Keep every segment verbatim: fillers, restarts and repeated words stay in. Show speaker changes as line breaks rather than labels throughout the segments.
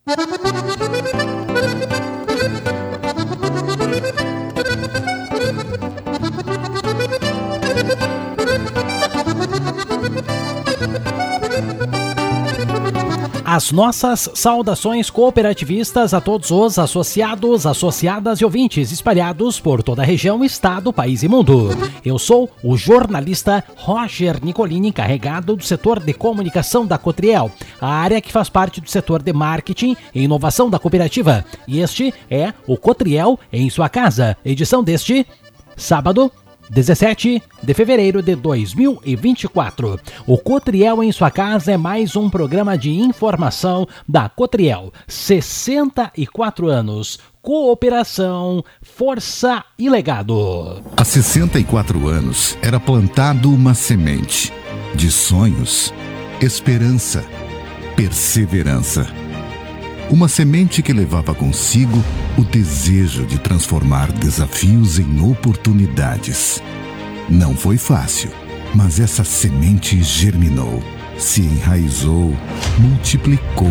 As nossas saudações cooperativistas a todos os associados, associadas e ouvintes espalhados por toda a região, estado, país e mundo. Eu sou o jornalista Roger Nicolini, encarregado do setor de comunicação da Cotriel, a área que faz parte do setor de marketing e inovação da cooperativa. E este é o Cotriel em sua casa, edição deste sábado, dezessete de fevereiro de dois mil e vinte e quatro. O Cotriel em sua casa é mais um programa de informação da Cotriel. sessenta e quatro anos. Cooperação, força e legado.
Há sessenta e quatro anos era plantado uma semente de sonhos, esperança, perseverança. Uma semente que levava consigo o desejo de transformar desafios em oportunidades. Não foi fácil, mas essa semente germinou, se enraizou, multiplicou.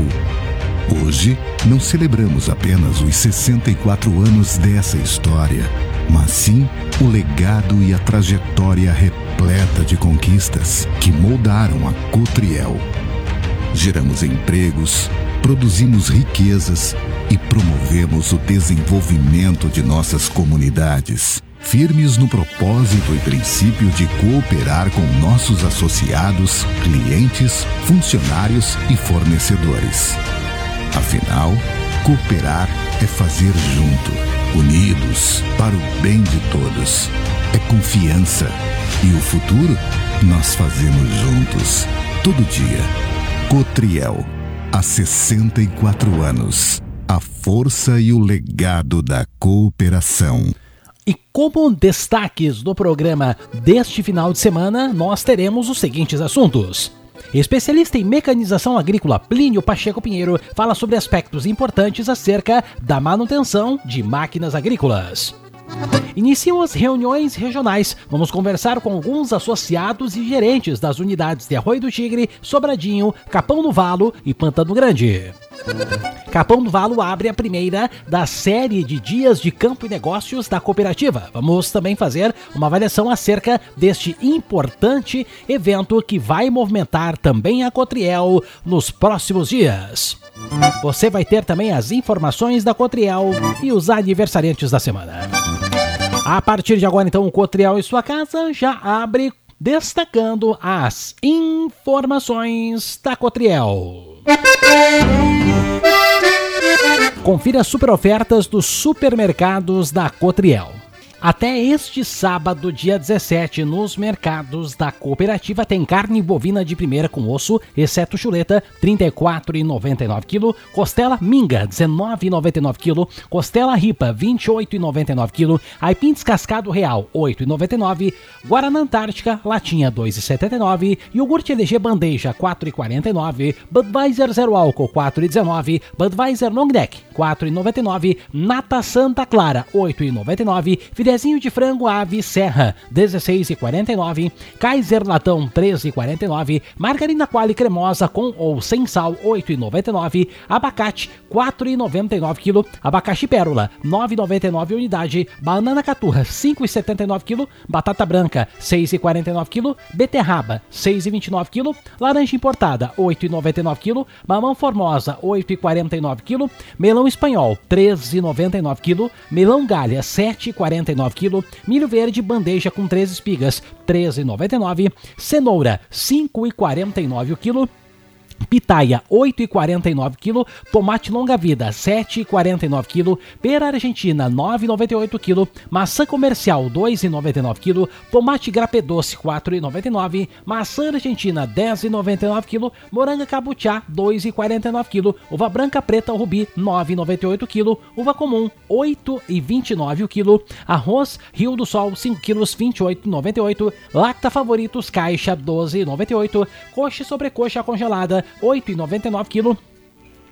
Hoje, não celebramos apenas os sessenta e quatro anos dessa história, mas sim o legado e a trajetória repleta de conquistas que moldaram a Cotriel. Geramos empregos, produzimos riquezas e promovemos o desenvolvimento de nossas comunidades, firmes no propósito e princípio de cooperar com nossos associados, clientes, funcionários e fornecedores. Afinal, cooperar é fazer junto, unidos, para o bem de todos. É confiança. E o futuro nós fazemos juntos, todo dia. Cotriel. Há sessenta e quatro anos, a força e o legado da cooperação.
E como destaques do programa deste final de semana, nós teremos os seguintes assuntos. Especialista em mecanização agrícola Plínio Pacheco Pinheiro fala sobre aspectos importantes acerca da manutenção de máquinas agrícolas. Iniciam as reuniões regionais. Vamos conversar com alguns associados e gerentes das unidades de Arroio do Tigre, Sobradinho, Capão do Valo e Pantano Grande. Capão do Valo abre a primeira da série de dias de campo e negócios da cooperativa. Vamos também fazer uma avaliação acerca deste importante evento que vai movimentar também a Cotriel nos próximos dias. Você vai ter também as informações da Cotriel e os aniversariantes da semana. A partir de agora, então, o Cotriel em sua casa já abre destacando as informações da Cotriel. Confira as super ofertas dos supermercados da Cotriel. Até este sábado, dia dezessete, nos mercados da cooperativa tem carne bovina de primeira com osso, exceto chuleta, trinta e quatro reais e noventa e nove quilômetros, costela minga, dezenove reais e noventa e nove quilômetros, costela ripa, vinte e oito reais e noventa e nove quilômetros, aipim descascado real, oito reais e noventa e nove quilômetros, Guaraná Antártica, latinha, dois reais e setenta e nove centavos, iogurte L G bandeja, quatro reais e quarenta e nove centavos, Budweiser zero álcool, quatro reais e dezenove centavos, Budweiser long neck, quatro reais e noventa e nove centavos, Nata Santa Clara, oito reais e noventa e nove centavos, filezinho de frango ave Serra, dezesseis reais e quarenta e nove centavos, Kaiser Latão, treze reais e quarenta e nove centavos, margarina Qualy cremosa com ou sem sal, oito reais e noventa e nove centavos, abacate, quatro reais e noventa e nove quilômetros, abacaxi pérola, nove reais e noventa e nove centavos unidade, banana caturra, cinco reais e setenta e nove quilômetros, batata branca, seis reais e quarenta e nove quilômetros, beterraba, seis reais e vinte e nove quilômetros, laranja importada, oito reais e noventa e nove quilômetros, mamão formosa, oito reais e quarenta e nove quilômetros, melão espanhol, treze reais e noventa e nove quilômetros, melão galha, sete reais e quarenta e nove quilômetros, milho verde bandeja com três espigas, treze reais e noventa e nove centavos, cenoura, cinco reais e quarenta e nove centavos o quilo, pitaia, oito reais e quarenta e nove quilômetros, tomate longa-vida, sete reais e quarenta e nove quilômetros, pera argentina, nove reais e noventa e oito quilômetros, maçã comercial, dois reais e noventa e nove quilômetros, tomate grapé doce, quatro reais e noventa e nove centavos, maçã argentina, dez reais e noventa e nove quilômetros, moranga cabutiá, dois reais e quarenta e nove quilômetros, uva branca preta rubi, nove reais e noventa e oito quilômetros, uva comum, oito reais e vinte e nove centavos o quilo, arroz Rio do Sol, cinco quilos, vinte e oito reais e noventa e oito centavos, lacta favoritos, caixa, doze reais e noventa e oito centavos, coxa e sobrecoxa congelada, oito reais e noventa e nove quilômetros,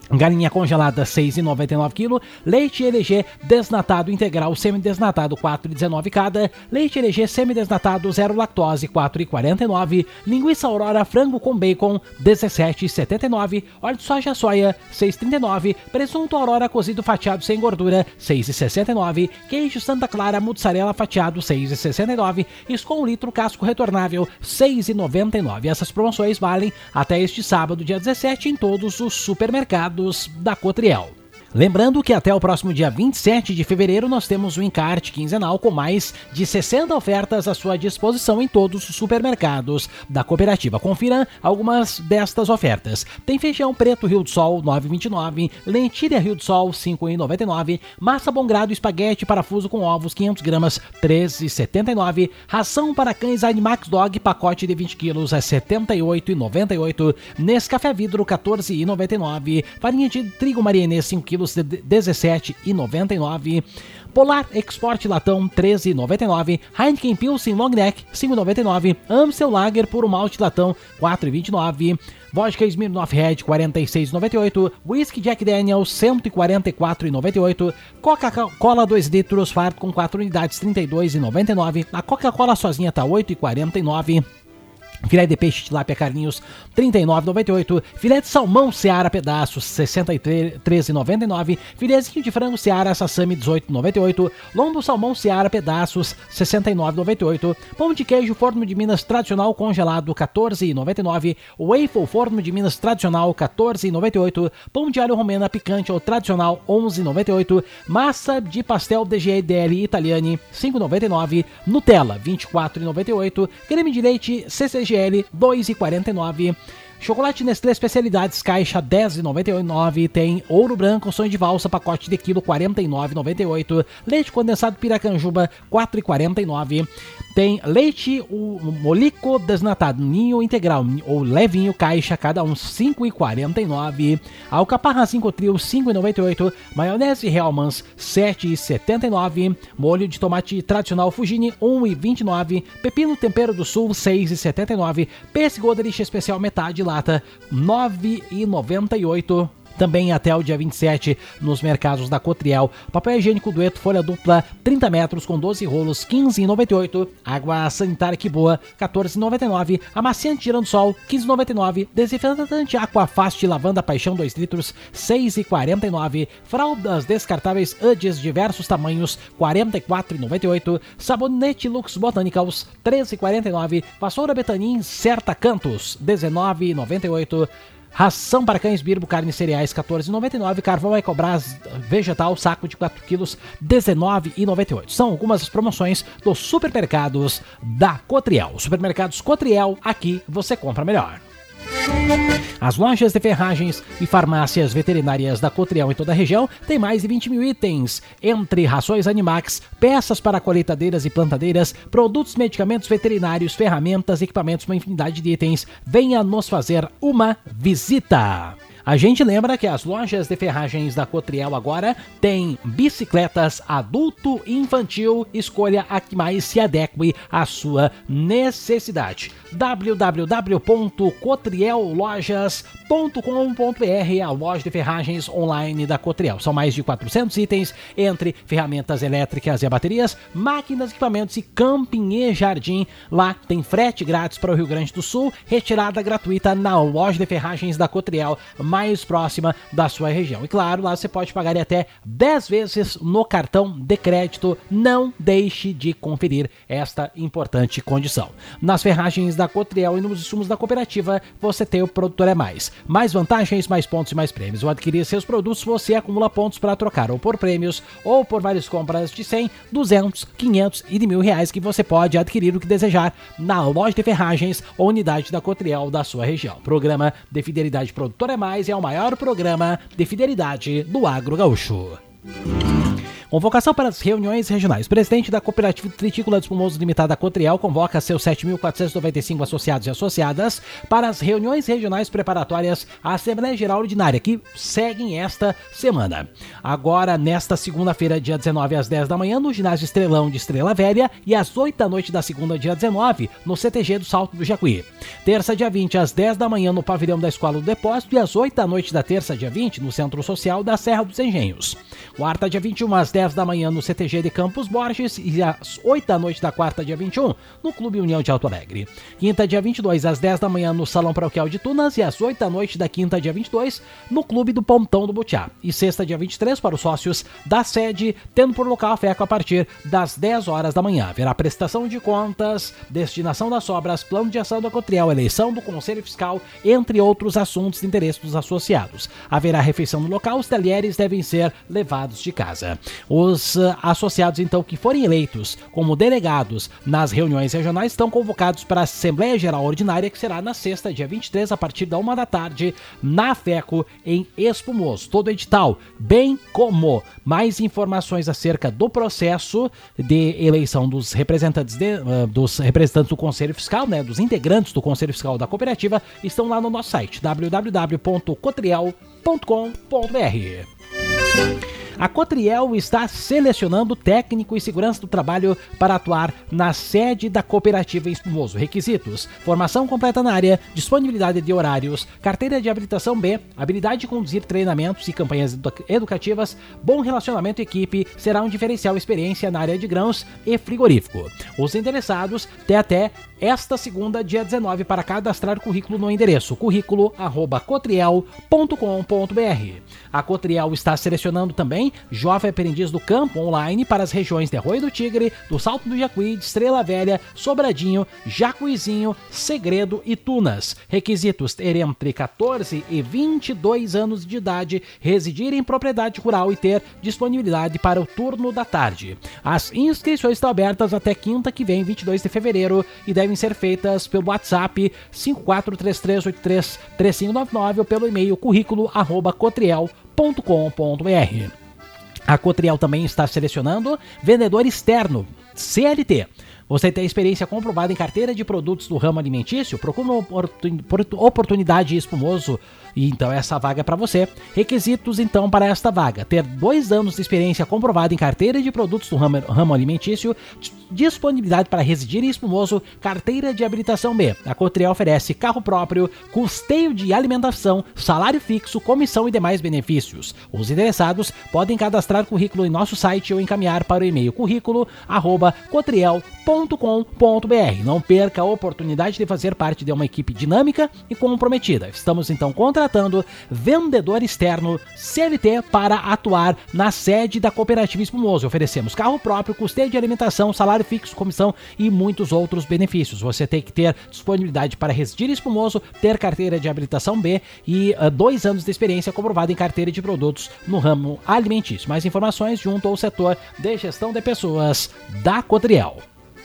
Galinha congelada seis reais e noventa e nove centavos quilo, leite L G desnatado integral semidesnatado quatro reais e dezenove centavos cada, leite L G semidesnatado zero lactose quatro reais e quarenta e nove centavos, linguiça Aurora frango com bacon dezessete reais e setenta e nove centavos, óleo de soja soia seis reais e trinta e nove centavos, presunto Aurora cozido fatiado sem gordura seis reais e sessenta e nove centavos, queijo Santa Clara mussarela fatiado seis reais e sessenta e nove centavos, escom um litro casco retornável seis reais e noventa e nove centavos. Essas promoções valem até este sábado, dia dezessete, em todos os supermercados da Cotriel. Lembrando que até o próximo dia vinte e sete de fevereiro nós temos um encarte quinzenal com mais de sessenta ofertas à sua disposição em todos os supermercados da cooperativa. Confira algumas destas ofertas. Tem feijão preto Rio do Sol nove reais e vinte e nove centavos, lentilha Rio do Sol cinco reais e noventa e nove centavos, massa bom grado espaguete parafuso com ovos quinhentas gramas treze reais e setenta e nove centavos, ração para cães Animax Dog pacote de vinte quilos a setenta e oito reais e noventa e oito centavos, Nescafé Vidro quatorze reais e noventa e nove centavos, farinha de trigo Marienê cinco quilos dezessete reais e noventa e nove centavos, Polar Export Latão treze reais e noventa e nove centavos, Heineken Pilsen Long Neck cinco reais e noventa e nove centavos, Amstel Lager Puro Malte Latão quatro reais e vinte e nove centavos, Vodka Smirnoff Red quarenta e seis reais e noventa e oito centavos, Whisky Jack Daniels cento e quarenta e quatro reais e noventa e oito centavos, Coca-Cola dois litros fardo com quatro unidades trinta e dois reais e noventa e nove centavos, a Coca-Cola sozinha tá oito reais e quarenta e nove centavos, filé de peixe tilápia Carlinhos trinta e nove reais e noventa e oito centavos, filé de salmão Seara pedaços sessenta e três reais e noventa e nove centavos, filézinho de frango Seara Sassami dezoito reais e noventa e oito centavos, lombo salmão Seara pedaços sessenta e nove reais e noventa e oito centavos, pão de queijo Forno de Minas tradicional congelado quatorze reais e noventa e nove centavos, waffle Forno de Minas tradicional quatorze reais e noventa e oito centavos, pão de alho romena picante ou tradicional onze reais e noventa e oito centavos, massa de pastel D G D L Italiani cinco reais e noventa e nove centavos, Nutella vinte e quatro reais e noventa e oito centavos, creme de leite C C G L dois reais e quarenta e nove centavos, chocolate Nestlé Especialidades caixa dez reais e noventa e nove centavos, tem ouro branco sonho de valsa pacote de quilo quarenta e nove reais e noventa e oito centavos, leite condensado Piracanjuba quatro reais e quarenta e nove centavos, tem leite o molico desnatado ninho integral ou levinho caixa cada um cinco reais e quarenta e nove centavos, alcaparra cinco trio cinco reais e noventa e oito centavos, maionese Hellmann's sete reais e setenta e nove centavos, molho de tomate tradicional Fugini um real e vinte e nove centavos, pepino tempero do sul seis reais e setenta e nove centavos, pêssego Delicia especial metade lata nove reais e noventa e oito centavos. Também até o dia vinte e sete nos mercados da Cotriel, papel higiênico Dueto folha dupla trinta metros com doze rolos quinze reais e noventa e oito centavos, água sanitária Que Boa quatorze reais e noventa e nove centavos, amaciante Giransol quinze reais e noventa e nove centavos, desinfetante Aquafast lavanda Paixão dois litros seis reais e quarenta e nove centavos, fraldas descartáveis Udges diversos tamanhos quarenta e quatro reais e noventa e oito centavos, sabonete Lux Botanicals treze reais e quarenta e nove centavos, vassoura Betanin Certa Cantos dezenove reais e noventa e oito centavos, ração para cães Birbo, carne e cereais, quatorze reais e noventa e nove centavos. Carvão Ecobras vegetal, saco de quatro quilos, dezenove reais e noventa e oito centavos. São algumas das promoções dos supermercados da Cotriel. Supermercados Cotriel, aqui você compra melhor. As lojas de ferragens e farmácias veterinárias da Cotriel em toda a região têm mais de vinte mil itens, entre rações Animax, peças para colheitadeiras e plantadeiras, produtos, medicamentos veterinários, ferramentas, equipamentos, uma infinidade de itens. Venha nos fazer uma visita! A gente lembra que as lojas de ferragens da Cotriel agora tem bicicletas adulto e infantil. Escolha a que mais se adeque à sua necessidade. w w w ponto cotriel lojas ponto com ponto b r, a loja de ferragens online da Cotriel. São mais de quatrocentos itens, entre ferramentas elétricas e baterias, máquinas, equipamentos e camping e jardim. Lá tem frete grátis para o Rio Grande do Sul, retirada gratuita na loja de ferragens da Cotriel mais próxima da sua região. E claro, lá você pode pagar até dez vezes no cartão de crédito. Não deixe de conferir esta importante condição. Nas ferragens da Cotriel e nos insumos da cooperativa, você tem o Produtor é Mais. Mais vantagens, mais pontos e mais prêmios. Ao adquirir seus produtos, você acumula pontos para trocar ou por prêmios ou por várias compras de cem, duzentos, quinhentos e de mil reais que você pode adquirir o que desejar na loja de ferragens ou unidade da Cotriel da sua região. Programa de Fidelidade Produtor é Mais é o maior programa de fidelidade do agro gaúcho. Convocação para as reuniões regionais. O presidente da Cooperativa Tritícola de Espumoso Limitada Cotriel convoca seus sete mil quatrocentos e noventa e cinco associados e associadas para as reuniões regionais preparatórias à Assembleia Geral Ordinária, que seguem esta semana. Agora, nesta segunda-feira, dia dezenove, às dez da manhã, no ginásio Estrelão de Estrela Velha, e às oito da noite da segunda, dia dezenove, no C T G do Salto do Jacuí. Terça, dia vinte, às dez da manhã, no pavilhão da Escola do Depósito, e às oito da noite da terça, dia vinte, no Centro Social da Serra dos Engenhos. Quarta, dia vinte e um, às dez da manhã, no C T G de Campos Borges, e às oito da noite da quarta, dia vinte e um, no Clube União de Alto Alegre. Quinta, dia vinte e dois, às dez da manhã, no Salão Paroquial de Tunas, e às oito da noite da quinta, dia vinte e dois, no Clube do Pontão do Butiá. E sexta, dia vinte e três, para os sócios da sede, tendo por local a FECO a partir das dez horas da manhã. Haverá prestação de contas, destinação das sobras, plano de ação da Cotriel, eleição do Conselho Fiscal, entre outros assuntos de interesse dos associados. Haverá refeição no local, os talheres devem ser levados de casa. Os uh, associados, então, que forem eleitos como delegados nas reuniões regionais estão convocados para a Assembleia Geral Ordinária, que será na sexta, dia vinte e três, a partir da uma da tarde, na FECO, em Espumoso. Todo edital, bem como mais informações acerca do processo de eleição dos representantes, de, uh, dos representantes do Conselho Fiscal, né, dos integrantes do Conselho Fiscal da cooperativa, estão lá no nosso site, w w w ponto cotriel ponto com ponto b r. A Cotriel está selecionando técnico e segurança do trabalho para atuar na sede da cooperativa em Espumoso. Requisitos: formação completa na área, disponibilidade de horários, carteira de habilitação B, habilidade de conduzir treinamentos e campanhas educativas, bom relacionamento em equipe, será um diferencial experiência na área de grãos e frigorífico. Os interessados têm até esta segunda, dia dezenove, para cadastrar currículo no endereço currículo arroba cotriel ponto com ponto b r. A Cotriel está selecionando também jovem aprendiz do campo online para as regiões de Arroio do Tigre, do Salto do Jacuí, de Estrela Velha, Sobradinho, Jacuizinho, Segredo e Tunas. Requisitos: ter entre catorze e vinte e dois anos de idade, residir em propriedade rural e ter disponibilidade para o turno da tarde. As inscrições estão abertas até quinta que vem, vinte e dois de fevereiro, e devem ser feitas pelo WhatsApp cinco quatro três três oito três três cinco nove nove ou pelo e-mail currículo arroba cotriel ponto com ponto b r. A Cotriel também está selecionando vendedor externo, C L T. Você tem experiência comprovada em carteira de produtos do ramo alimentício? Procura uma oportunidade Espumoso e então essa vaga é para você. Requisitos então para esta vaga: ter dois anos de experiência comprovada em carteira de produtos do ramo, ramo alimentício, disponibilidade para residir em Espumoso, carteira de habilitação B. A Cotriel oferece carro próprio, custeio de alimentação, salário fixo, comissão e demais benefícios. Os interessados podem cadastrar currículo em nosso site ou encaminhar para o e-mail currículo arroba cotriel ponto com ponto b r. Não perca a oportunidade de fazer parte de uma equipe dinâmica e comprometida. Estamos então contratando vendedor externo C L T para atuar na sede da cooperativa Espumoso. Oferecemos carro próprio, custeio de alimentação, salário fixo, comissão e muitos outros benefícios. Você tem que ter disponibilidade para residir em Espumoso, ter carteira de habilitação B e uh, dois anos de experiência comprovada em carteira de produtos no ramo alimentício. Mais informações junto ao setor de gestão de pessoas da Cotriel.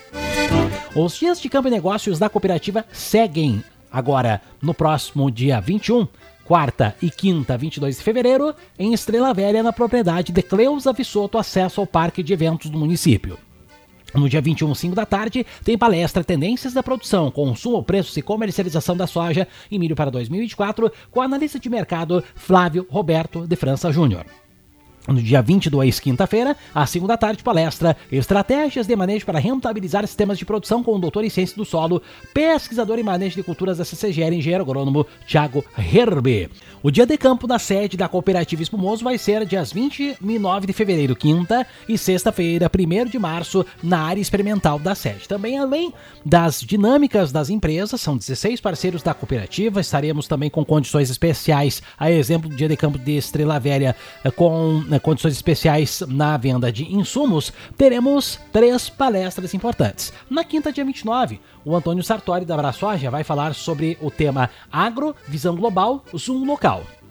Os dias de campo e negócios da cooperativa seguem agora no próximo dia vinte e um, quarta e quinta, vinte e dois de fevereiro, em Estrela Velha, na propriedade de Cleusa Vissoto, acesso ao parque de eventos do município. No dia vinte e um, cinco da tarde, tem palestra Tendências da Produção, Consumo, Preços e Comercialização da Soja e Milho para dois mil e vinte e quatro, com o analista de mercado Flávio Roberto de França Júnior. No dia vinte e dois, quinta-feira, às cinco da tarde, palestra Estratégias de Manejo para Rentabilizar Sistemas de Produção com o doutor em Ciência do Solo, pesquisador em Manejo de Culturas da C C G R, engenheiro agrônomo Thiago Herbe. O dia de campo da sede da Cooperativa Espumoso vai ser dias vinte e nove de fevereiro, quinta, e sexta-feira, primeiro de março, na área experimental da sede. Também, além das dinâmicas das empresas, são dezesseis parceiros da cooperativa, estaremos também com condições especiais, a exemplo do dia de campo de Estrela Velha, com condições especiais na venda de insumos. Teremos três palestras importantes. Na quinta, dia vinte e nove, o Antônio Sartori da Abraçoja vai falar sobre o tema Agro, Visão Global, Zoom Local.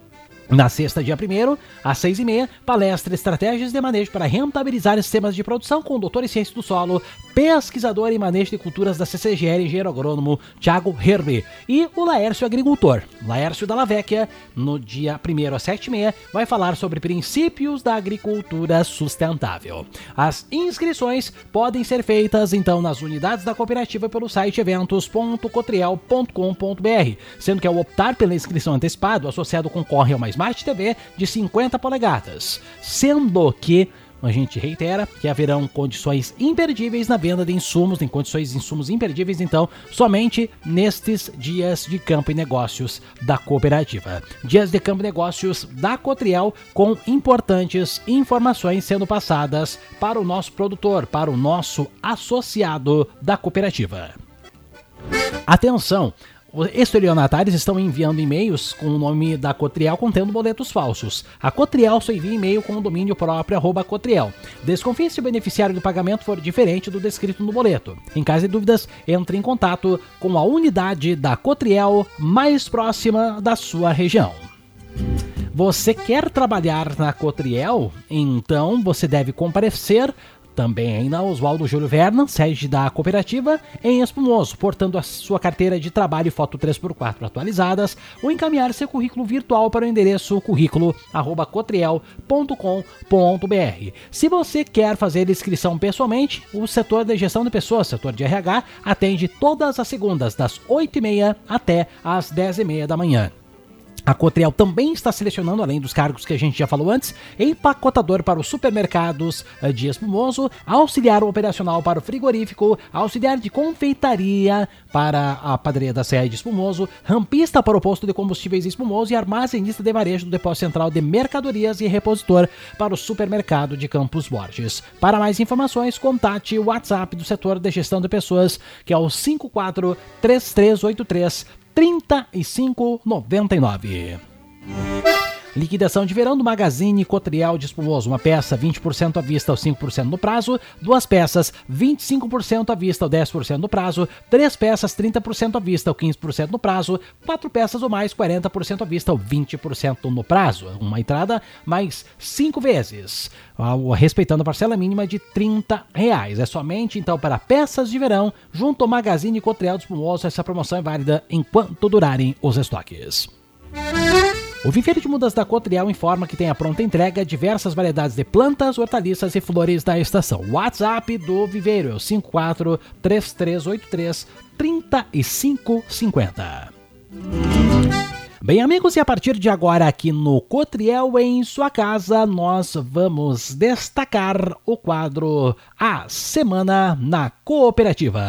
Na sexta, dia primeiro, às seis e meia, palestra Estratégias de Manejo para Rentabilizar Sistemas de Produção com o doutor em Ciência do Solo, pesquisador em Manejo de Culturas da C C G L, engenheiro agrônomo Thiago Herbe. E o Laércio Agricultor, Laércio Dalla Vecchia, no dia primeiro às sete e meia, vai falar sobre princípios da agricultura sustentável. As inscrições podem ser feitas, então, nas unidades da cooperativa pelo site eventos ponto cotriel ponto com ponto br, sendo que ao optar pela inscrição antecipada, o associado concorre a uma Smart T V de cinquenta polegadas, sendo que a gente reitera que haverão condições imperdíveis na venda de insumos, em condições de insumos imperdíveis, então, somente nestes dias de campo e negócios da cooperativa. Dias de campo e negócios da Cotriel com importantes informações sendo passadas para o nosso produtor, para o nosso associado da cooperativa. Atenção! Os estelionatários estão enviando e-mails com o nome da Cotriel contendo boletos falsos. A Cotriel só envia e-mail com o domínio próprio arroba Cotriel. Desconfie se o beneficiário do pagamento for diferente do descrito no boleto. Em caso de dúvidas, entre em contato com a unidade da Cotriel mais próxima da sua região. Você quer trabalhar na Cotriel? Então você deve comparecer também ainda Oswaldo Júlio Verna, sede da cooperativa, em Espumoso, portando a sua carteira de trabalho e foto três por quatro atualizadas, ou encaminhar seu currículo virtual para o endereço currículo arroba cotriel ponto com ponto br. Se você quer fazer inscrição pessoalmente, o setor de gestão de pessoas, setor de R H, atende todas as segundas, das oito e meia até as dez e meia da manhã. A Cotriel também está selecionando, além dos cargos que a gente já falou antes, empacotador para os supermercados de Espumoso, auxiliar operacional para o frigorífico, auxiliar de confeitaria para a padaria da Serra de Espumoso, rampista para o posto de combustíveis de Espumoso e armazenista de varejo do depósito central de mercadorias e repositor para o supermercado de Campos Borges. Para mais informações, contate o WhatsApp do setor de gestão de pessoas, que é o cinco quatro três três oito três trinta e cinco noventa e nove. Liquidação de verão do Magazine Cotriel de Espumoso. Uma peça vinte por cento à vista ou cinco por cento no prazo. Duas peças vinte e cinco por cento à vista ou dez por cento no prazo. Três peças trinta por cento à vista ou quinze por cento no prazo. Quatro peças ou mais quarenta por cento à vista ou vinte por cento no prazo. Uma entrada mais cinco vezes, respeitando a parcela mínima de trinta reais. É somente então para peças de verão junto ao Magazine Cotriel de Espumoso. Essa promoção é válida enquanto durarem os estoques. O Viveiro de Mudas da Cotriel informa que tem a pronta entrega diversas variedades de plantas, hortaliças e flores da estação. O WhatsApp do Viveiro é o cinco quatro três três oito três trinta e cinco cinquenta. Bem, amigos, e a partir de agora aqui no Cotriel em sua casa, nós vamos destacar o quadro A Semana na Cooperativa.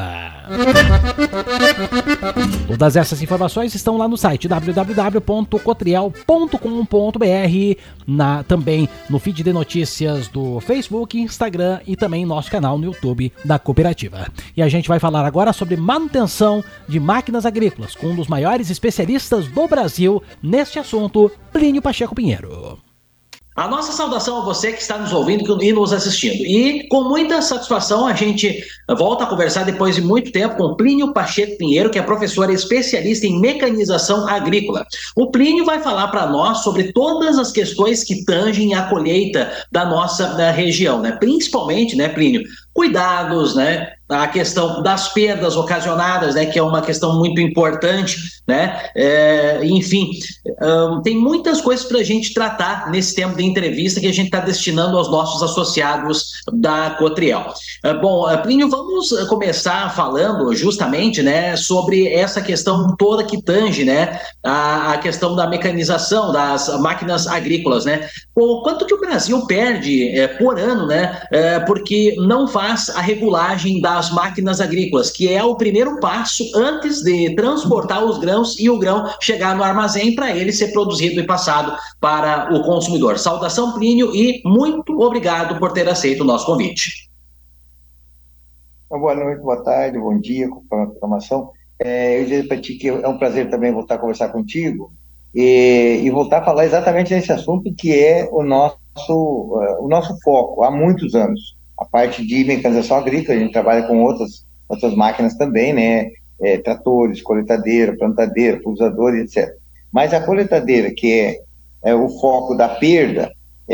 Todas essas informações estão lá no site w w w ponto cotriel ponto com ponto br, na, também no feed de notícias do Facebook, Instagram e também nosso canal no YouTube da Cooperativa. E a gente vai falar agora sobre manutenção de máquinas agrícolas com um dos maiores especialistas do Brasil neste assunto, Plínio Pacheco Pinheiro.
A nossa saudação a você que está nos ouvindo e nos assistindo. E com muita satisfação a gente volta a conversar depois de muito tempo com Plínio Pacheco Pinheiro, que é professor e especialista em mecanização agrícola. O Plínio vai falar para nós sobre todas as questões que tangem a colheita da nossa da região, né? Principalmente, né, Plínio, cuidados, né? A questão das perdas ocasionadas, né, que é uma questão muito importante, né, é, enfim, um, tem muitas coisas para a gente tratar nesse tempo de entrevista que a gente está destinando aos nossos associados da Cotriel. É, bom, Plínio, vamos começar falando justamente, né, sobre essa questão toda que tange, né, a, a questão da mecanização das máquinas agrícolas, né. Pô, quanto que o Brasil perde é, por ano, né, é, porque não faz a regulagem das as máquinas agrícolas, que é o primeiro passo antes de transportar os grãos e o grão chegar no armazém para ele ser produzido e passado para o consumidor. Saudação, Plínio, e muito obrigado por ter aceito o nosso convite.
Boa noite, boa tarde, bom dia, com a programação. É, eu diria para ti que é um prazer também voltar a conversar contigo e, e voltar a falar exatamente nesse assunto que é o nosso, uh, o nosso foco há muitos anos. A parte de mecanização agrícola, a gente trabalha com outras, outras máquinas também, né? É, tratores, coletadeira, plantadeira, pulsador, etcétera. Mas a coletadeira, que é é, o foco da perda,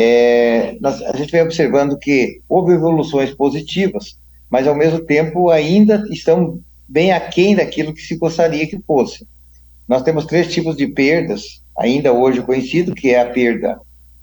é, nós, a gente vem observando que houve evoluções positivas, mas ao mesmo tempo ainda estão bem aquém daquilo que se gostaria que fosse. Nós temos três tipos de perdas, ainda hoje conhecido, que é a perda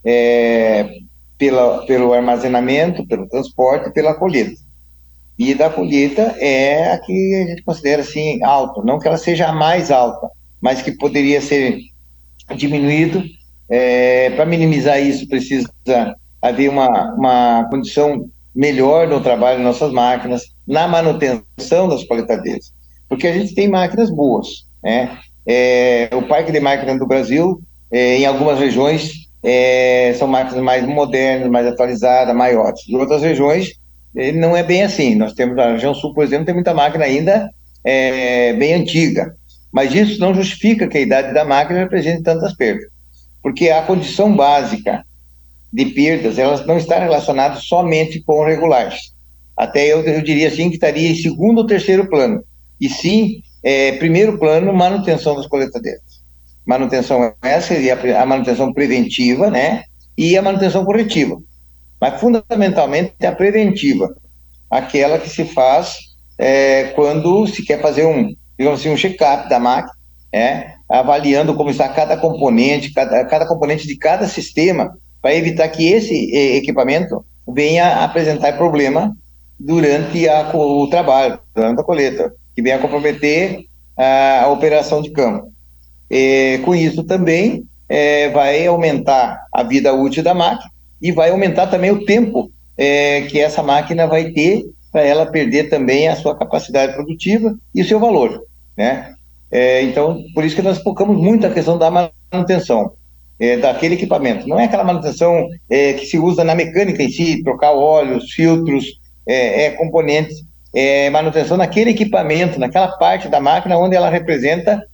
é, pela, pelo armazenamento, pelo transporte e pela colheita. E da colheita é a que a gente considera assim alta, não que ela seja a mais alta, mas que poderia ser diminuído. É, para minimizar isso, precisa haver uma, uma condição melhor no trabalho de nossas máquinas, na manutenção das coletadeiras, porque a gente tem máquinas boas, né? É, o parque de máquinas do Brasil, é, em algumas regiões, é, são máquinas mais modernas, mais atualizadas, maiores. Em outras regiões, é, não é bem assim. Nós temos, na região sul, por exemplo, tem muita máquina ainda é, bem antiga, mas isso não justifica que a idade da máquina represente tantas perdas, porque a condição básica de perdas, elas não está relacionada somente com regulares. Até eu, eu diria assim que estaria em segundo ou terceiro plano, e sim, é, primeiro plano, manutenção das coletadeiras. Manutenção essa seria a manutenção preventiva, né, e a manutenção corretiva. Mas fundamentalmente a preventiva, aquela que se faz é, quando se quer fazer um, digamos assim, um check-up da máquina, né, avaliando como está cada componente, cada, cada componente de cada sistema, para evitar que esse equipamento venha a apresentar problema durante a, o trabalho, durante a colheita, que venha a comprometer a, a operação de campo. E, com isso também é, vai aumentar a vida útil da máquina e vai aumentar também o tempo é, que essa máquina vai ter para ela perder também a sua capacidade produtiva e o seu valor, né? É, então, por isso que nós focamos muito na questão da manutenção é, daquele equipamento. Não é aquela manutenção é, que se usa na mecânica em si, trocar óleos, filtros, é, é, componentes, é manutenção naquele equipamento, naquela parte da máquina onde ela representa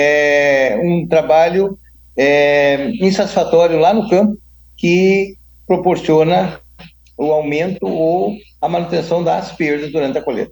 é, um trabalho é, insatisfatório lá no campo que proporciona o aumento ou a manutenção das perdas durante a colheita.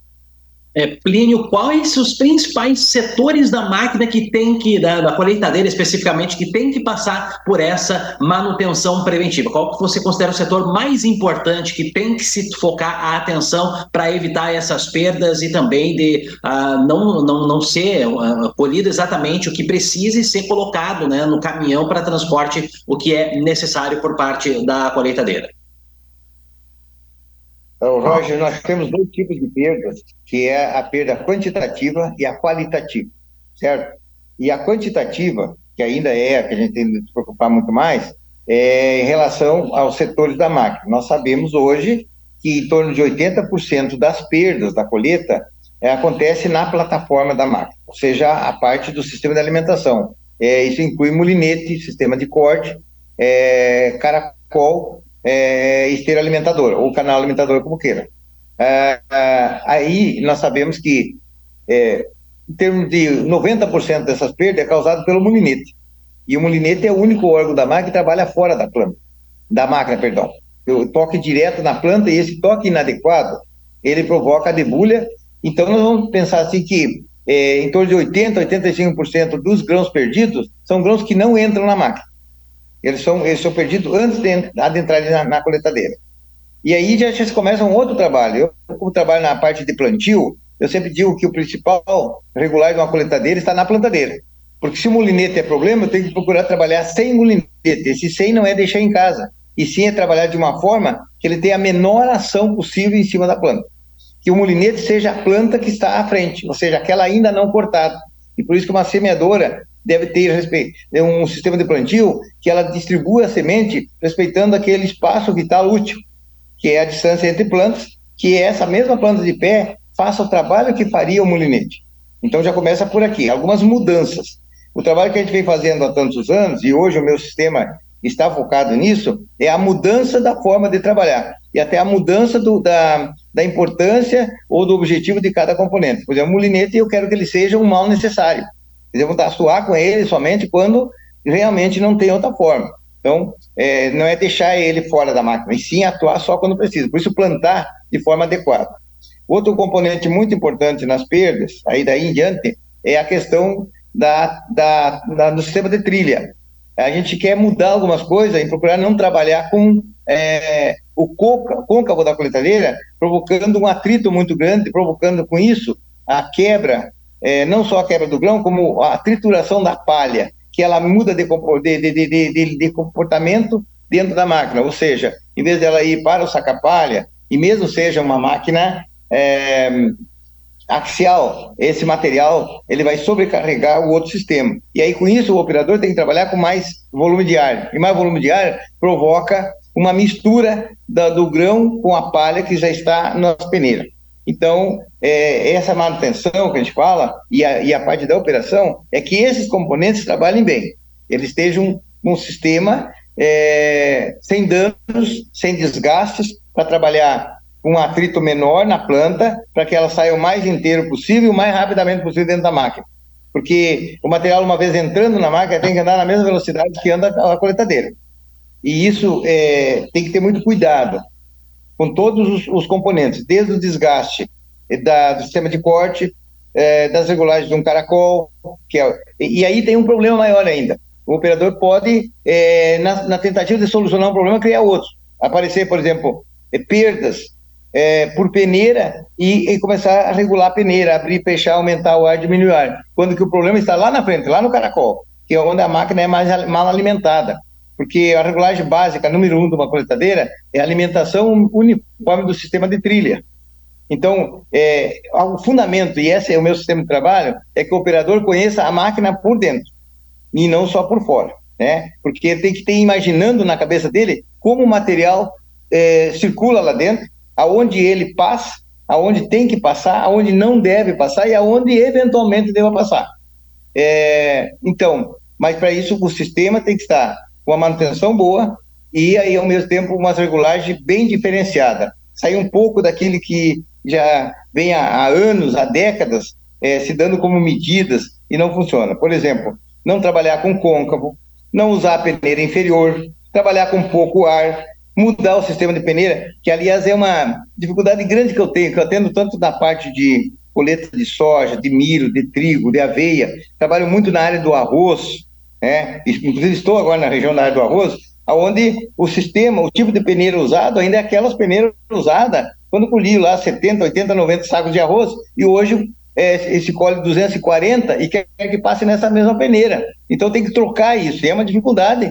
É, Plínio, quais os principais setores da máquina que tem que, da, da colheitadeira especificamente, que tem que passar por essa manutenção preventiva? Qual que você considera o setor mais importante que tem que se focar a atenção para evitar essas perdas e também de uh, não, não, não ser uh, colhido exatamente o que precisa e ser colocado, né, no caminhão para transporte, o que é necessário por parte da colheitadeira?
Então, Roger, nós temos dois tipos de perdas, que é a perda quantitativa e a qualitativa, certo? E a quantitativa, que ainda é a que a gente tem que se preocupar muito mais, é em relação aos setores da máquina. Nós sabemos hoje que em torno de oitenta por cento das perdas da colheita é, acontece na plataforma da máquina, ou seja, a parte do sistema de alimentação. É, isso inclui molinete, sistema de corte, é, caracol, É, esteira alimentadora, ou canal alimentador, como queira. É, é, aí nós sabemos que, é, em termos de noventa por cento dessas perdas, é causado pelo molinete. E o molinete é o único órgão da máquina que trabalha fora da planta, da máquina, perdão. O toque direto na planta, e esse toque inadequado, ele provoca a debulha. Então nós vamos pensar assim que é, em torno de oitenta, oitenta e cinco por cento dos grãos perdidos são grãos que não entram na máquina. Eles são, eles são perdidos antes de adentrar na, na coletadeira. E aí já, já começa um outro trabalho. Eu, como trabalho na parte de plantio, eu sempre digo que o principal regular de uma coletadeira está na plantadeira. Porque se o molinete é problema, eu tenho que procurar trabalhar sem molinete. Esse sem não é deixar em casa, e sim é trabalhar de uma forma que ele tenha a menor ação possível em cima da planta. Que o molinete seja a planta que está à frente, ou seja, aquela ainda não cortada. E por isso que uma semeadora deve ter um sistema de plantio que ela distribua a semente respeitando aquele espaço vital útil, que é a distância entre plantas, que essa mesma planta de pé faça o trabalho que faria o molinete. Então já começa por aqui, algumas mudanças. O trabalho que a gente vem fazendo há tantos anos, e hoje o meu sistema está focado nisso, é a mudança da forma de trabalhar, e até a mudança do, da, da importância ou do objetivo de cada componente. Por exemplo, o molinete, eu quero que ele seja um mal necessário. Eu vou atuar com ele somente quando realmente não tem outra forma. Então, é, não é deixar ele fora da máquina, e sim atuar só quando precisa. Por isso, plantar de forma adequada. Outro componente muito importante nas perdas, aí daí em diante, é a questão da, da, da, do sistema de trilha. a gente quer mudar algumas coisas e procurar não trabalhar com é, o côncavo da colheitadeira, provocando um atrito muito grande, provocando com isso a quebra, é, não só a quebra do grão, como a trituração da palha, que ela muda de, de, de, de, de comportamento dentro da máquina, ou seja, em vez dela ir para o saca-palha, e mesmo seja uma máquina é, axial, esse material ele vai sobrecarregar o outro sistema. E aí, com isso, o operador tem que trabalhar com mais volume de ar. E mais volume de ar provoca uma mistura da, do grão com a palha que já está nas peneiras. Então, é, essa manutenção que a gente fala, e a, e a parte da operação, é que esses componentes trabalhem bem. Eles estejam um sistema é, sem danos, sem desgastes, para trabalhar um atrito menor na planta, para que ela saia o mais inteiro possível, o mais rapidamente possível dentro da máquina. Porque o material, uma vez entrando na máquina, tem que andar na mesma velocidade que anda a coletadeira. E isso é, tem que ter muito cuidado com todos os, os componentes, desde o desgaste da, do sistema de corte, é, das regulagens de um caracol, que é, e, e aí tem um problema maior ainda. O operador pode, é, na, na tentativa de solucionar um problema, criar outro. Aparecer, por exemplo, é, perdas É, por peneira e, e começar a regular a peneira, abrir, fechar, aumentar o ar, diminuir o ar, quando que o problema está lá na frente, lá no caracol, que é onde a máquina é mais mal alimentada, porque a regulagem básica, número um de uma coletadeira, é a alimentação uniforme do sistema de trilha. Então, é, o fundamento, e esse é o meu sistema de trabalho, é que o operador conheça a máquina por dentro, e não só por fora, né? Porque ele tem que ter imaginando na cabeça dele como o material é, circula lá dentro, aonde ele passa, aonde tem que passar, aonde não deve passar e aonde eventualmente deva passar. É, então, mas para isso o sistema tem que estar com a manutenção boa e aí ao mesmo tempo uma regulagem bem diferenciada. Sair um pouco daquele que já vem há, há anos, há décadas, é, se dando como medidas e não funciona. Por exemplo, não trabalhar com côncavo, não usar a peneira inferior, trabalhar com pouco ar, mudar o sistema de peneira, que aliás é uma dificuldade grande que eu tenho, que eu atendo tanto na parte de colheita de soja, de milho, de trigo, de aveia, trabalho muito na área do arroz, né? Inclusive estou agora na região da área do arroz, onde o sistema, o tipo de peneira usado ainda é aquelas peneiras usadas quando colhi lá setenta, oitenta, noventa sacos de arroz, e hoje é, esse colhe duzentos e quarenta e quer que passe nessa mesma peneira. Então tem que trocar isso, e é uma dificuldade.